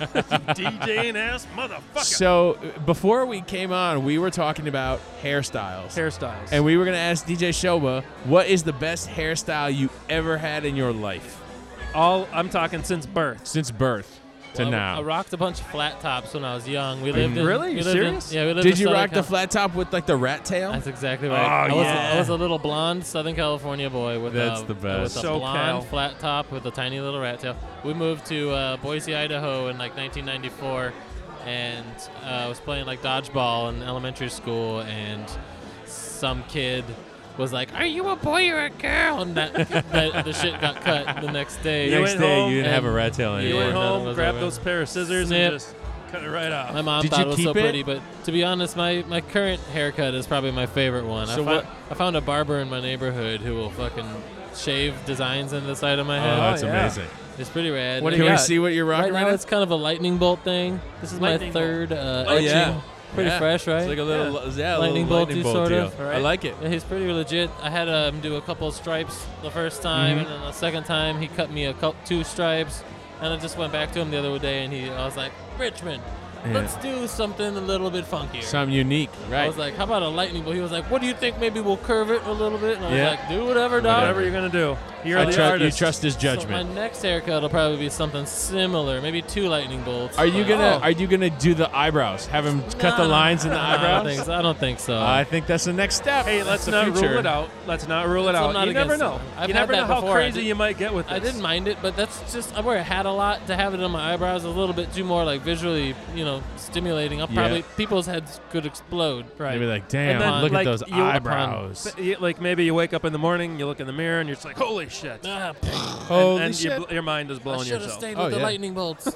DJing ass motherfucker. So uh, before we came on, we were talking about hairstyles, Hairstyles. and we were gonna ask D J Shoba, what is the best hairstyle you ever had in your life All I'm talking since birth. since birth to Well, I- now? I rocked a bunch of flat tops when I was young. We lived in really? we You lived in- serious? yeah, we lived Did in you Southern rock the Cal- flat top with like the rat tail? That's exactly right. Oh, I was yeah. a, I was a little blonde Southern California boy with That's a, the best. with a SoCal. blonde flat top with a tiny little rat tail. We moved to uh, Boise, Idaho in like nineteen ninety-four, and uh, I was playing like dodgeball in elementary school, and some kid was like, "Are you a boy or a girl?" And that, that the shit got cut the next day. You Next went day, home you didn't have a and- rat tail Yeah, You anymore. went nothing home, was grabbed over. those pair of scissors, Snip. and just cut it right off. My mom Did thought you it was keep so it? pretty, but to be honest, my, my current haircut is probably my favorite one. So I, what- fo- I found a barber in my neighborhood who will fucking shave designs in the side of my Oh, head. that's yeah. amazing. It's pretty rad. What do Can you we got? see what you're rocking right right, now, it's kind of a lightning bolt thing. This is Lightning my bolt. third uh, Oh, etching. yeah. Pretty Yeah. fresh, right? It's like a little, yeah, a Lightning little bolty lightning bolt sort deal. of, I right? like it. Yeah, he's pretty legit. I had him do a couple of stripes the first time, Mm-hmm. and then the second time he cut me a cou- two stripes, and I just went back to him the other day, and he I was like, Richmond, Yeah. let's do something a little bit funkier. Something unique, right? I was like, how about a lightning bolt? He was like, what do you think? Maybe we'll curve it a little bit. And I was Yeah. like, do whatever, dog. Whatever you're gonna do. You're I the tru- you artist. trust his So judgment. my next haircut will probably be something similar, maybe two lightning bolts. Are you but- gonna Oh. Are you gonna do the eyebrows? Have him cut No, the no, lines in the I don't eyebrows? think so. I don't think so. I think that's the next step. Hey, That's let's the not future. rule it out. Let's not rule it So I'm out. not You never against know. it. I've you had never that know how before. I crazy did- you might get with this. I didn't mind it, but that's just I wear a hat a lot. To have it on my eyebrows is a little bit too more like visually, you know, stimulating. I'll Yeah. probably people's heads could explode. Right. Maybe like, damn, And then, look like, at those you- eyebrows. But you- Like maybe you wake up in the morning, you look in the mirror, and you're just like, "Holy shit!" Ah, Holy and, and you shit. bl- your mind is I blowing should have yourself. stayed Oh, with the yeah. lightning bolts.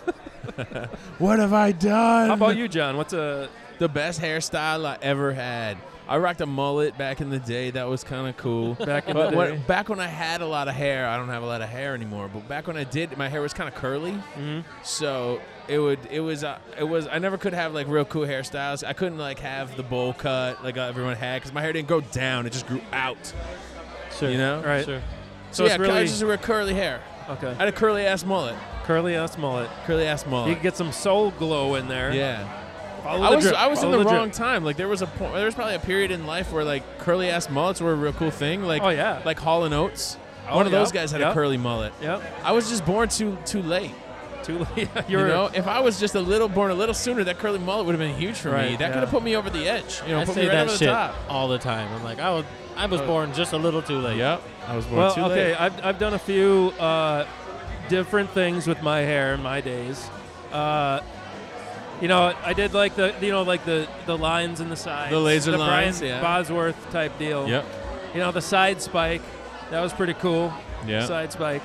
What have I done? How about you, John? What's a The best hairstyle I ever had. I rocked a mullet back in the day. That was kind of cool. back in But the when, day? back when I had a lot of hair, I don't have a lot of hair anymore. But back when I did, my hair was kind of curly. Mhm. So it would, it was, uh, it was. I never could have like real cool hairstyles. I couldn't like have the bowl cut like uh, everyone had because my hair didn't grow down. It just grew out. Sure. You know? Right. Sure. So, So yeah, it's really I just wear curly hair. okay. I had a curly ass mullet. Curly ass mullet. Curly ass mullet. You can get some soul glow in there. yeah. Follow I the was drip. I was in Follow the, drip. wrong time. Like there was a point, there was probably a period in life where like curly ass mullets were a real cool thing. Like Oh, yeah. like Hall and Oates. Oh, One of those yep, guys had yep. a curly mullet. Yep. I was just born too too late. Too late. You You're know, if I was just a little born a little sooner, that curly mullet would have been huge for me. Right, That yeah. could have put me over the edge. You know, I put say me right that over the shit top. all the time. I'm like, I was I was born just a little too late. Yep. I was born well, too okay. late. I've I've done a few uh, different things with my hair in my days. Uh, you know, I did like the you know like the the lines in the sides, The laser the lines, Brian yeah. Bosworth type deal. Yep. You know, the side spike, that was pretty cool. Yeah. Side spike.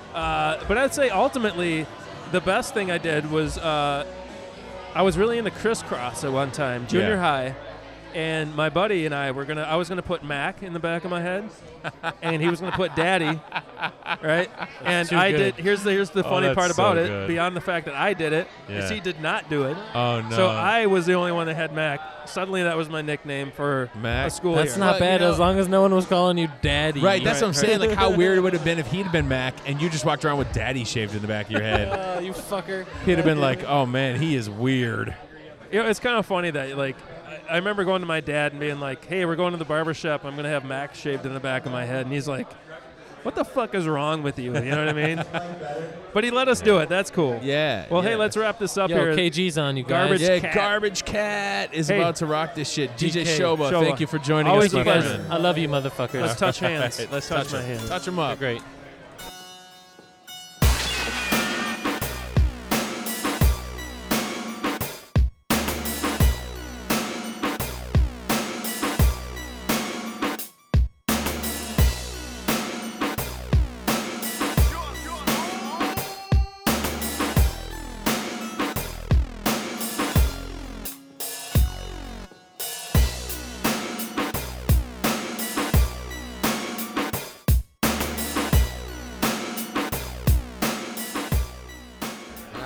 Uh, but I'd say ultimately, the best thing I did was uh, I was really into crisscross at one time, junior Yeah. high, and my buddy and I were gonna. I was gonna put Mac in the back of my head, and he was gonna put Daddy, right? And too I good. did. Here's the here's the Oh, funny that's part so about it. good. Beyond the fact that I did it, is Yeah. he did not do it. Oh no. So I was the only one that had Mac. Suddenly, that was my nickname for Mac? a school That's year. not Well, bad you know- as long as no one was calling you daddy. Right, that's what I'm Right, saying. Like, how weird it would have been if he'd have been Mac and you just walked around with Daddy shaved in the back of your head. Uh, you fucker. He'd have been like, "Oh man, he is weird." You know, it's kind of funny that, like, I I remember going to my dad and being like, hey, we're going to the barber shop. I'm going to have Max shaved in the back of my head. And he's like, what the fuck is wrong with you? You know what I mean? But he let us do it. That's cool. Yeah. Well, yeah. hey, let's wrap this up Yo, here. K G's on you guys. Garbage Yeah, Cat. Garbage Cat is Hey. about to rock this shit. D J D K Shoba, Shoba. thank you for joining Always us, my a pleasure. friend. I love you, motherfuckers. Let's touch hands. Right, Let's touch, touch my 'em. hands. Touch 'em You're up. great.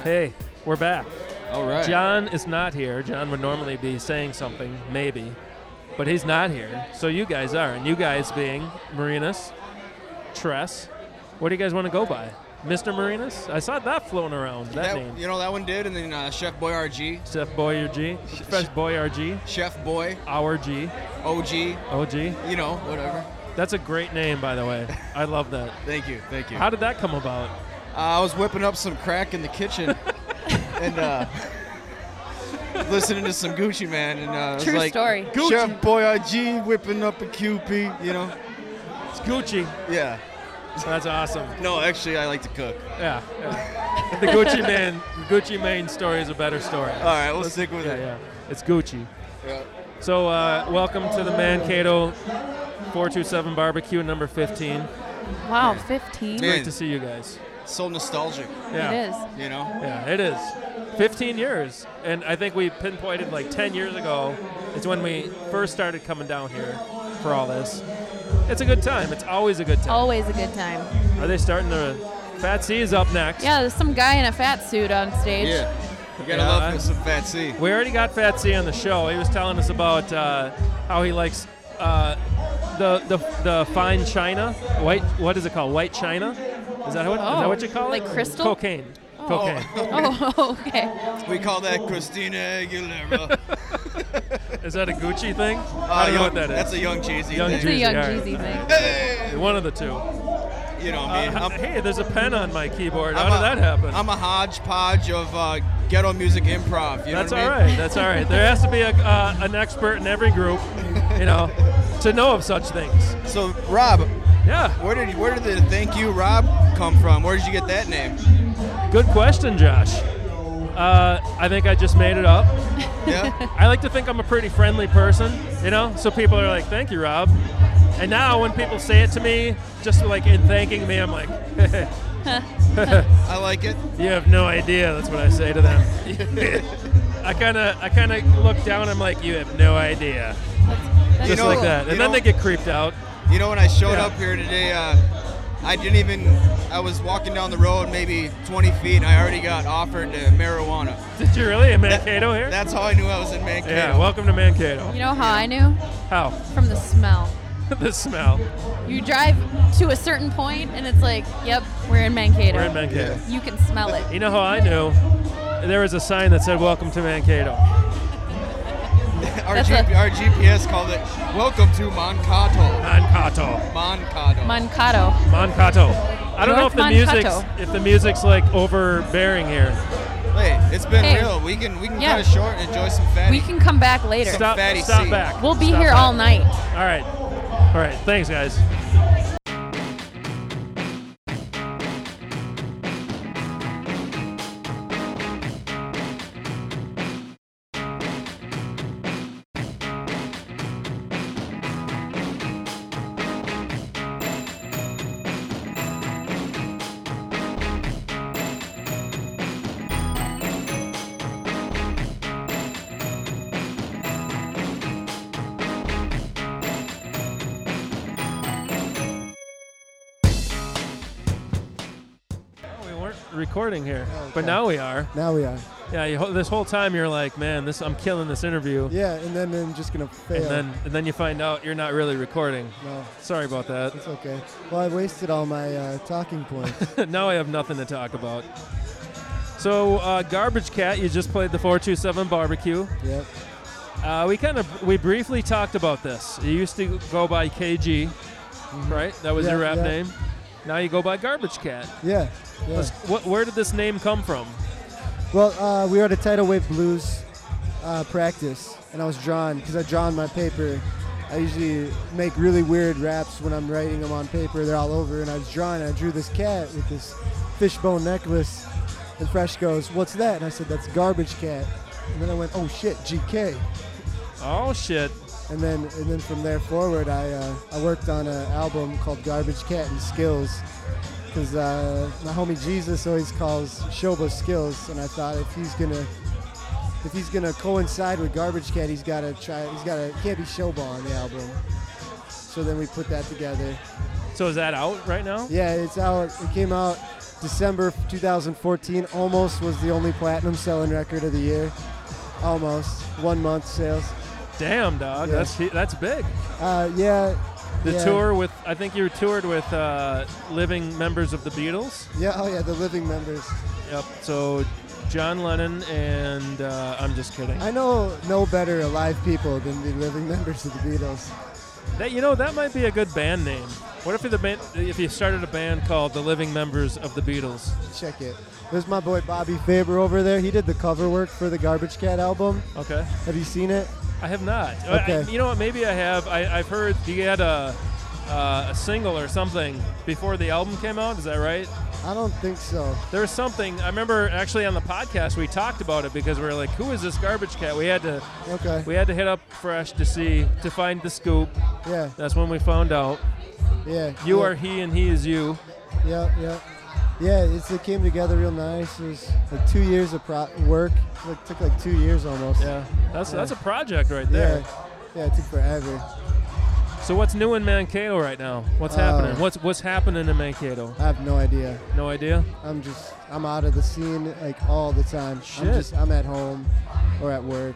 Hey, we're back. All right. John is not here. John would normally be saying something, maybe, but he's not here. So you guys are, and you guys being Marinas, Tress. What do you guys want to go by? Mister Marinas? I saw that floating around, that, That- name. You know, that one did, and then uh, Chef Boy R G. Chef Boy G. Chef Boy R G. Chef Boy. Our G. O G. O G. You know, whatever. That's a great name, by the way. I love that. Thank you, thank you. How did that come about? Uh, I was whipping up some crack in the kitchen and uh, listening to some Gucci Man, and uh, I was True like, story. Gucci. Chef Boy R G whipping up a Q P, you know? It's Gucci. Yeah. That's awesome. No, actually, I like to cook. Yeah. yeah. The Gucci Man, Gucci Mane story is a better story. All right, we'll stick with yeah, it. Yeah, it's Gucci. Yeah. So, uh, welcome to the Mankato four two seven Barbecue number fifteen. Wow, fifteen. It's great to see you guys. So nostalgic. Yeah. It is. You know? Yeah, it is. fifteen years. And I think we pinpointed like ten years ago is when we first started coming down here for all this. It's a good time. It's always a good time. Always a good time. Are they starting to... Fat C is up next. Yeah, there's some guy in a fat suit on stage. Yeah. You gotta Yeah, love I- some Fat C. We already got Fat C on the show. He was telling us about uh, how he likes uh, the, the the fine china. White, what is it called? White china? Is that what, is that Oh, what you call like it? crystal? Cocaine. Cocaine. Oh, okay. We call that Christina Aguilera. Is that a Gucci thing? Uh, I don't know young- what that is. That's a Young Jeezy Young thing. It's a Young all right. Jeezy thing. Hey! One of the two. You know me. Uh, I'm, hey, there's a pen on my keyboard. How I'm did a- that happen? I'm a hodgepodge of uh, ghetto music improv. You know That's what all I mean? right. That's all right. There has to be a, uh, an expert in every group, you know, to know of such things. So, Rob, Yeah. where did where did the thank you, Rob, come from? Where did you get that name? Good question, Josh. Uh, I think I just made it up. Yeah. I like to think I'm a pretty friendly person, you know, so people are like, thank you, Rob. And now when people say it to me, just like in thanking me, I'm like, I like it. you have no idea. That's what I say to them. I kind of I kind of look down. I'm like, you have no idea. You Just know- like that. you And then know- they get creeped out. You know, when I showed Yeah. up here today, uh, I didn't even. I was walking down the road maybe twenty feet, and I already got offered uh, marijuana. Did you really in Mankato here? That's how I knew I was in Mankato. Yeah, welcome to Mankato. You know how I knew? How? From the smell. The smell. You drive to a certain point, and it's like, yep, we're in Mankato. We're in Mankato. You can smell it. You know how I knew? There was a sign that said, welcome to Mankato. Our, That's G- a- our G P S called it "Welcome to Mankato." Mankato. Mankato. Mankato. Mankato. I don't know North if the music's Mankato. if the music's like overbearing here. Hey, it's been Hey. real. We can we can Yeah. cut it short and enjoy some fatty. We can come back later. Some Stop, fatty stop C. back. We'll be Stop here back. all night. All right. All right. Thanks, guys. We weren't recording here, but now we are. Now we are. Yeah. You, ho- this whole time you're like, man, this I'm killing this interview. Yeah, and then I'm just gonna fail. And then and then you find out you're not really recording. No. Sorry about that. It's okay. Well, I wasted all my uh, talking points. Now I have nothing to talk about. So, uh, Garbage Cat, you just played the four two seven barbecue. Yep. Uh, we kind of we briefly talked about this. You used to go by K G, right? That was Yeah, your rap yeah. name. Now you go by Garbage Cat. Yeah. yeah. Let's- What, where did this name come from? Well, uh, we were at a Tidal Wave Blues uh, practice, and I was drawing because I draw on my paper. I usually make really weird raps when I'm writing them on paper. They're all over, and I was drawing. And I drew this cat with this fishbone necklace, and Fresh goes, "What's that?" And I said, "That's Garbage Cat." And then I went, "Oh shit, G K." Oh shit. And then and then from there forward, I uh, I worked on an album called Garbage Cat and Skills, because uh, my homie Jesus always calls Shoba Skills, and I thought if he's gonna if he's gonna coincide with Garbage Cat, he's gotta try. He's gotta can't be Shoba on the album. So then we put that together. So So is that out right now? Yeah, it's out. It came out December two thousand fourteen. Almost was the only platinum selling record of the year. Almost one month sales. Damn, dog. Yeah. That's that's big. Uh, yeah. The yeah. tour with, I think you toured with uh, living members of the Beatles. Yeah, oh yeah, the living members. Yep. So John Lennon and uh, I'm just kidding. I know no better alive people than the living members of the Beatles. That you know that might be a good band name. What if the band, if you started a band called the Living Members of the Beatles? Check it. There's my boy Bobby Faber over there. He did the cover work for the Garbage Cat album. Okay. Have you seen it? I have not. Okay. I, you know what? Maybe I have. I, I've heard he had a uh, a single or something before the album came out. Is that right? I don't think so. There was something. I remember actually on the podcast we talked about it because we were like, "Who is this Garbage Cat?" We had to. Okay. We had to hit up Fresh to see to find the scoop. Yeah. That's when we found out. Yeah. You yeah. are he and he is you. Yep. Yep. Yeah, it's, it came together real nice. It was like two years of pro- work. It took like two years almost. Yeah, that's yeah. that's a project right there. Yeah, yeah, it took forever. So what's new in Mankato right now? What's Uh, happening? What's what's happening in Mankato? I have no idea. No idea? I'm just I'm out of the scene like all the time. Shit. I'm just I'm at home or at work.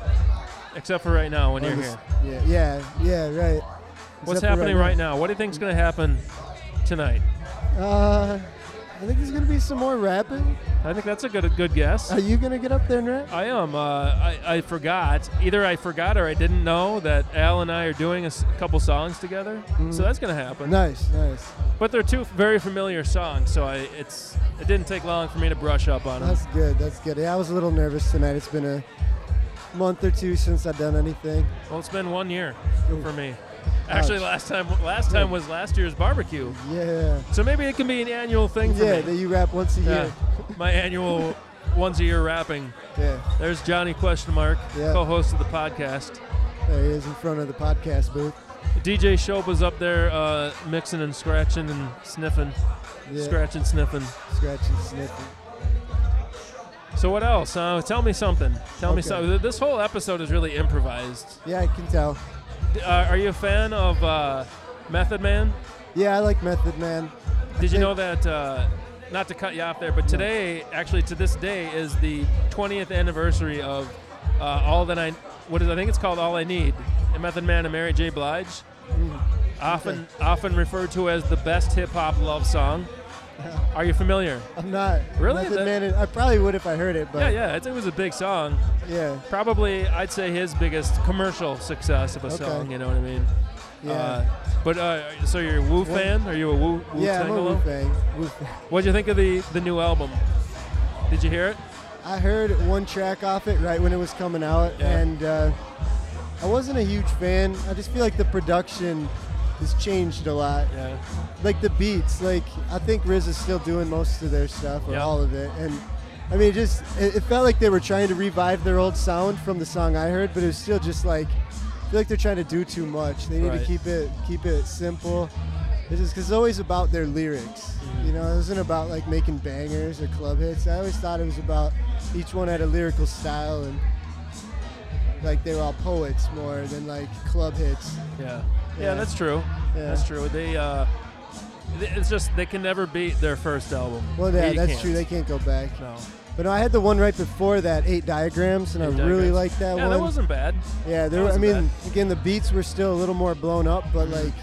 Except for right now when Or you're this- here. Yeah, yeah, yeah, right. What's Except for happening right now? What do you think's going to happen tonight? Uh, I think there's gonna be some more rapping. I think that's a good a good guess. Are you gonna get up there and rap? I am. Uh, I, I forgot. Either I forgot or I didn't know that Al and I are doing a s- couple songs together. Mhm. So that's going to happen. Nice, nice. But they're two very familiar songs, so I it's it didn't take long for me to brush up on them. That's good. That's good. Yeah, I was a little nervous tonight. It's been a month or two since I've done anything. Well, it's been one year Ooh. for me. Actually, Ouch. last time last time was last year's barbecue. Yeah. So maybe it can be an annual thing for Yeah, me. that you rap once a Yeah. year. My annual once a year rapping. Yeah. There's Johnny Question Mark, Yeah. co-host of the podcast. There he is in front of the podcast booth. D J Shopa's up there uh, mixing and scratching and sniffing. Yeah. Scratching, sniffing. Scratching, sniffing. So what else? Uh, tell me something. Tell me Okay. something. This whole episode is really improvised. Yeah, I can tell. D- Uh, are you a fan of uh, Method Man? Yeah, I like Method Man. I Did you think- know that, uh, not to cut you off there, but today, actually to this day, is the twentieth anniversary of uh, All That I, what is I think it's called All I Need, and Method Man and Mary J. Blige. Mm. Often, often referred to as the best hip-hop love song. Are you familiar? I'm not. Really? Method That- Man, is- I probably would if I heard it, but Yeah, yeah, it, it was a big song. yeah. Probably, I'd say his biggest commercial success of a Okay. song. You know what I mean? Yeah. Uh, but uh, so you're a Wu What- fan? Are you a Wu? Wu Yeah, I'm a Wu fan. Wu fan. What'd you think of the the new album? Did you hear it? I heard one track off it right when it was coming out, Yeah. and uh, I wasn't a huge fan. I just feel like the production has changed a lot. Yeah. Like the beats, like I think Riz is still doing most of their stuff or Yeah. all of it, and I mean, it just it, it felt like they were trying to revive their old sound from the song I heard, but it was still just like I feel like they're trying to do too much. They need Right. to keep it keep it simple. It's just because it's always about their lyrics. Mm-hmm. You know, it wasn't about like making bangers or club hits. I always thought it was about each one had a lyrical style and like they were all poets more than like club hits. Yeah. Yeah, Yeah. that's true. Yeah. That's true. They uh, th- it's just they can never beat their first album. Well, yeah, You that's can't. true. They can't go back. No. But no, I had the one right before that, Eight Diagrams, and Eight I really Diagrams. liked that yeah, one. that wasn't bad. Yeah, there. that were- I wasn't mean, bad. again, the beats were still a little more blown up, but like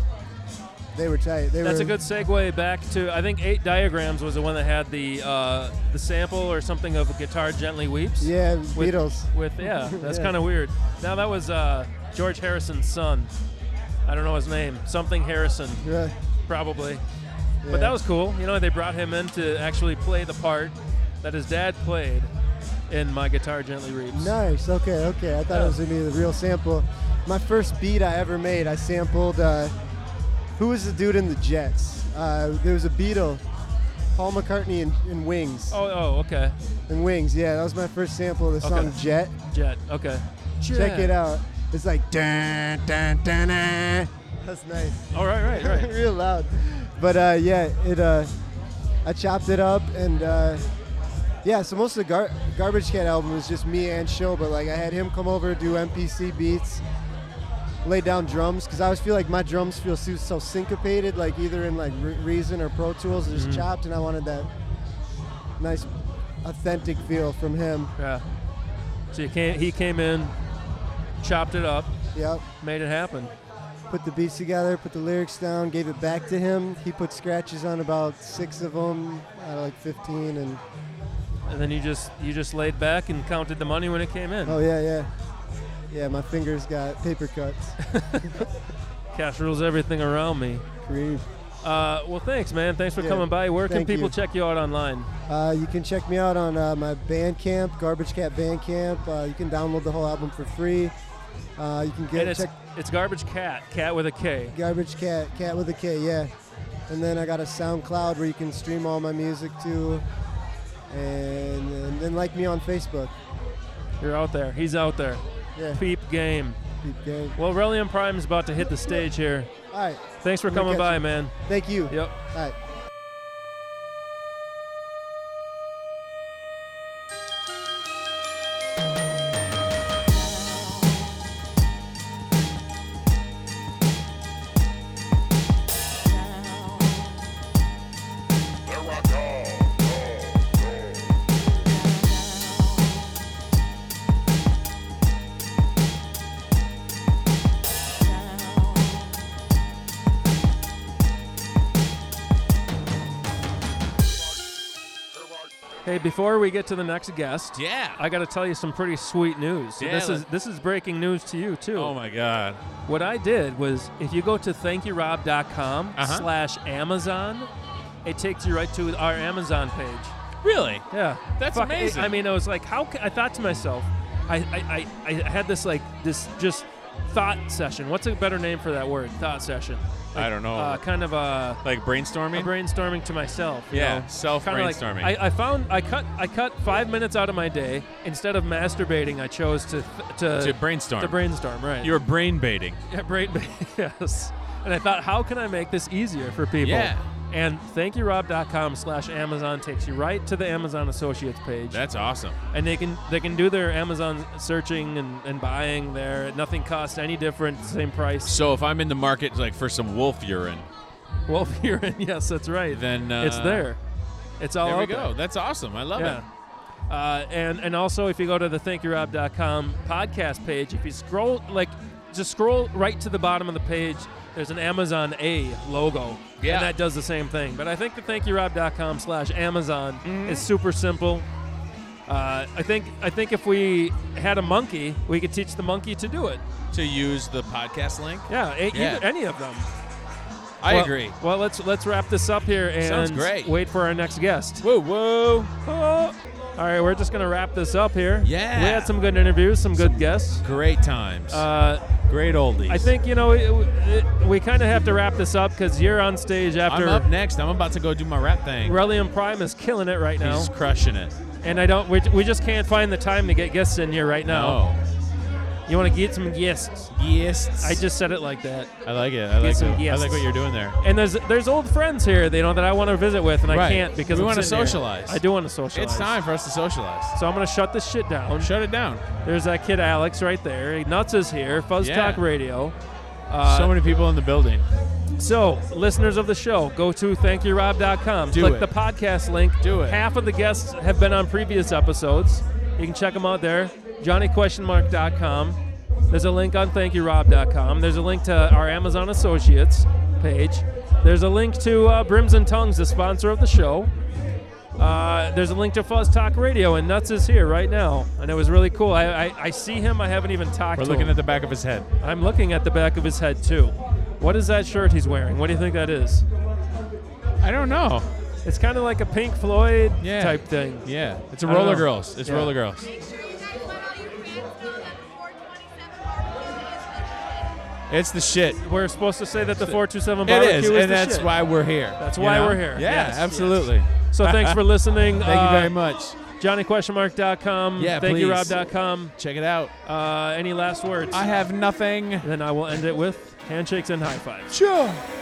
they were tight. They That's were, a good segue back to I think Eight Diagrams was the one that had the uh, the sample or something of a Guitar Gently Weeps. Yeah, with, Beatles. With yeah, that's Yeah. kind of weird. Now that was uh, George Harrison's son. I don't know his name. Something Harrison, Yeah. probably. Yeah. But that was cool. You know, they brought him in to actually play the part that his dad played in My Guitar Gently Weeps. Nice. Okay. Okay. I thought Yeah. it was gonna be the real sample. My first beat I ever made, I sampled. Uh, who was the dude in the Jets? Uh, there was a Beatle, Paul McCartney in, in Wings. Oh, oh, okay. In Wings. Yeah, that was my first sample of the song Okay. Jet. Jet. Okay. Check it out. It's like dun dun dun dun. That's nice. Oh, right, right, right. Real loud. But uh, yeah, it. Uh, I chopped it up and uh, yeah. So most of the Gar- Garbage Cat album was just me and Show, but like I had him come over do M P C beats, lay down drums because I always feel like my drums feel so, so syncopated, like either in like Re- Reason or Pro Tools, or just Mhm. chopped, and I wanted that nice, authentic feel from him. Yeah. So you came, he came in, chopped it up, Yep. made it happen. Put the beats together, put the lyrics down, gave it back to him. He put scratches on about six of them out of like fifteen, and And then you just you just laid back and counted the money when it came in. oh yeah, yeah, yeah. My fingers got paper cuts. Cash rules everything around me. Creed. Uh, well, thanks, man. Thanks for Yeah, coming by. Where can thank people you. check you out online? Uh, you can check me out on uh, my Bandcamp, Garbage Cat Bandcamp. Uh, you can download the whole album for free. Uh, you can get And it's, check it's Garbage Cat, cat with a K. Garbage Cat, Cat with a K, yeah. And then I got a SoundCloud where you can stream all my music to. And, and then like me on Facebook. You're out there. He's out there. Yeah. Peep game. Peep game. Well, Relium Prime is about to hit the stage here. All right. Thanks for I'm gonna coming catch by, you. man. Thank you. Yep. All right. Hey, before we get to the next guest, Yeah. I got to tell you some pretty sweet news. So Yeah, this is let- this is breaking news to you too. Oh my God. What I did was, if you go to thank you rob dot com Uh-huh. slash Amazon, it takes you right to our Amazon page. Really? Yeah, That's Fuck, amazing. I, I mean, I was like, how? Ca- I thought to myself, I, I, I, I had this like this just thought session. What's a better name for that word? Thought session. I don't know. Uh, kind of a Like brainstorming? a brainstorming to myself. you Yeah, know? self Kinda like- brainstorming. I, I found I cut I cut five minutes out of my day. Instead of masturbating, I chose to to To brainstorm. To brainstorm, right? You were brain baiting. Yeah, brain. Yes. And I thought, how can I make this easier for people? Yeah. And thank you rob dot com slash Amazon takes you right to the Amazon Associates page. That's awesome. And they can they can do their Amazon searching and, and buying there. Nothing costs any different, same price. So if I'm in the market like for some wolf urine, Wolf urine, yes, that's right. then uh, it's there. It's all There we out go. there. That's awesome. I love yeah. it. Uh, and and also if you go to the thank you rob dot com podcast page, if you scroll like just scroll right to the bottom of the page, there's an Amazon A logo. Yeah. And that does the same thing. But I think the thank you rob dot com slash Amazon is super simple. Uh, I think I think if we had a monkey, we could teach the monkey to do it. To use the podcast link? Yeah, a- Yeah. either- any of them. I Well- agree. Well, let's let's wrap this up here and Sounds great. wait for our next guest. Whoa, whoa. Oh. All right, we're just gonna wrap this up here. Yeah. we had some good interviews, some good guests. Great times. Uh, Great oldies. I think you know it, it, we kind of have to wrap this up because you're on stage after. I'm up next. I'm about to go do my rap thing. Relium Prime is killing it right now, He's crushing it. and I don't. We, we just can't find the time to get guests in here right now. No. You want to get some guests? Yes. I just said it like that. I like it. I like, some what, I guests. like what you're doing there. And there's there's old friends here, you know, that I want to visit with, and I Right. can't because we I'm want to sitting here. socialize. I do want to socialize. It's time for us to socialize. So I'm gonna shut this shit down. Shut it down. There's that kid Alex right there. Nuts is here. Fuzz Yeah. Talk Radio. Uh, so many people in the building. So, listeners of the show, go to thank you rob dot com. Do Click it. the podcast link. Do it. Half of the guests have been on previous episodes. You can check them out there. johnny question mark dot com. There's a link on thank you rob dot com. There's a link to our Amazon Associates page. There's a link to uh, Brims and Tongues, the sponsor of the show. Uh, there's a link to Fuzz Talk Radio, and Nuts is here right now, and it was really cool. I, I, I see him. I haven't even talked We're to looking him. at the back of his head. I'm looking at the back of his head too. What is that shirt he's wearing? What do you think that is? I don't know. It's kind of like a Pink Floyd Yeah. type thing. Yeah. It's a I don't Roller know. Girls. It's Yeah. Roller Girls. It's the shit. We're supposed to say that the four two seven It barbecue is, is and the that's shit. why we're here. That's you why know? we're here. Yeah, Yes, absolutely. yes. So thanks for listening. Thank Uh, you very much. johnny question mark dot com. Yeah, thank you rob please. dot com. Check it out. Uh, any last words? I have nothing. Then I will end it with handshakes and high fives. Sure.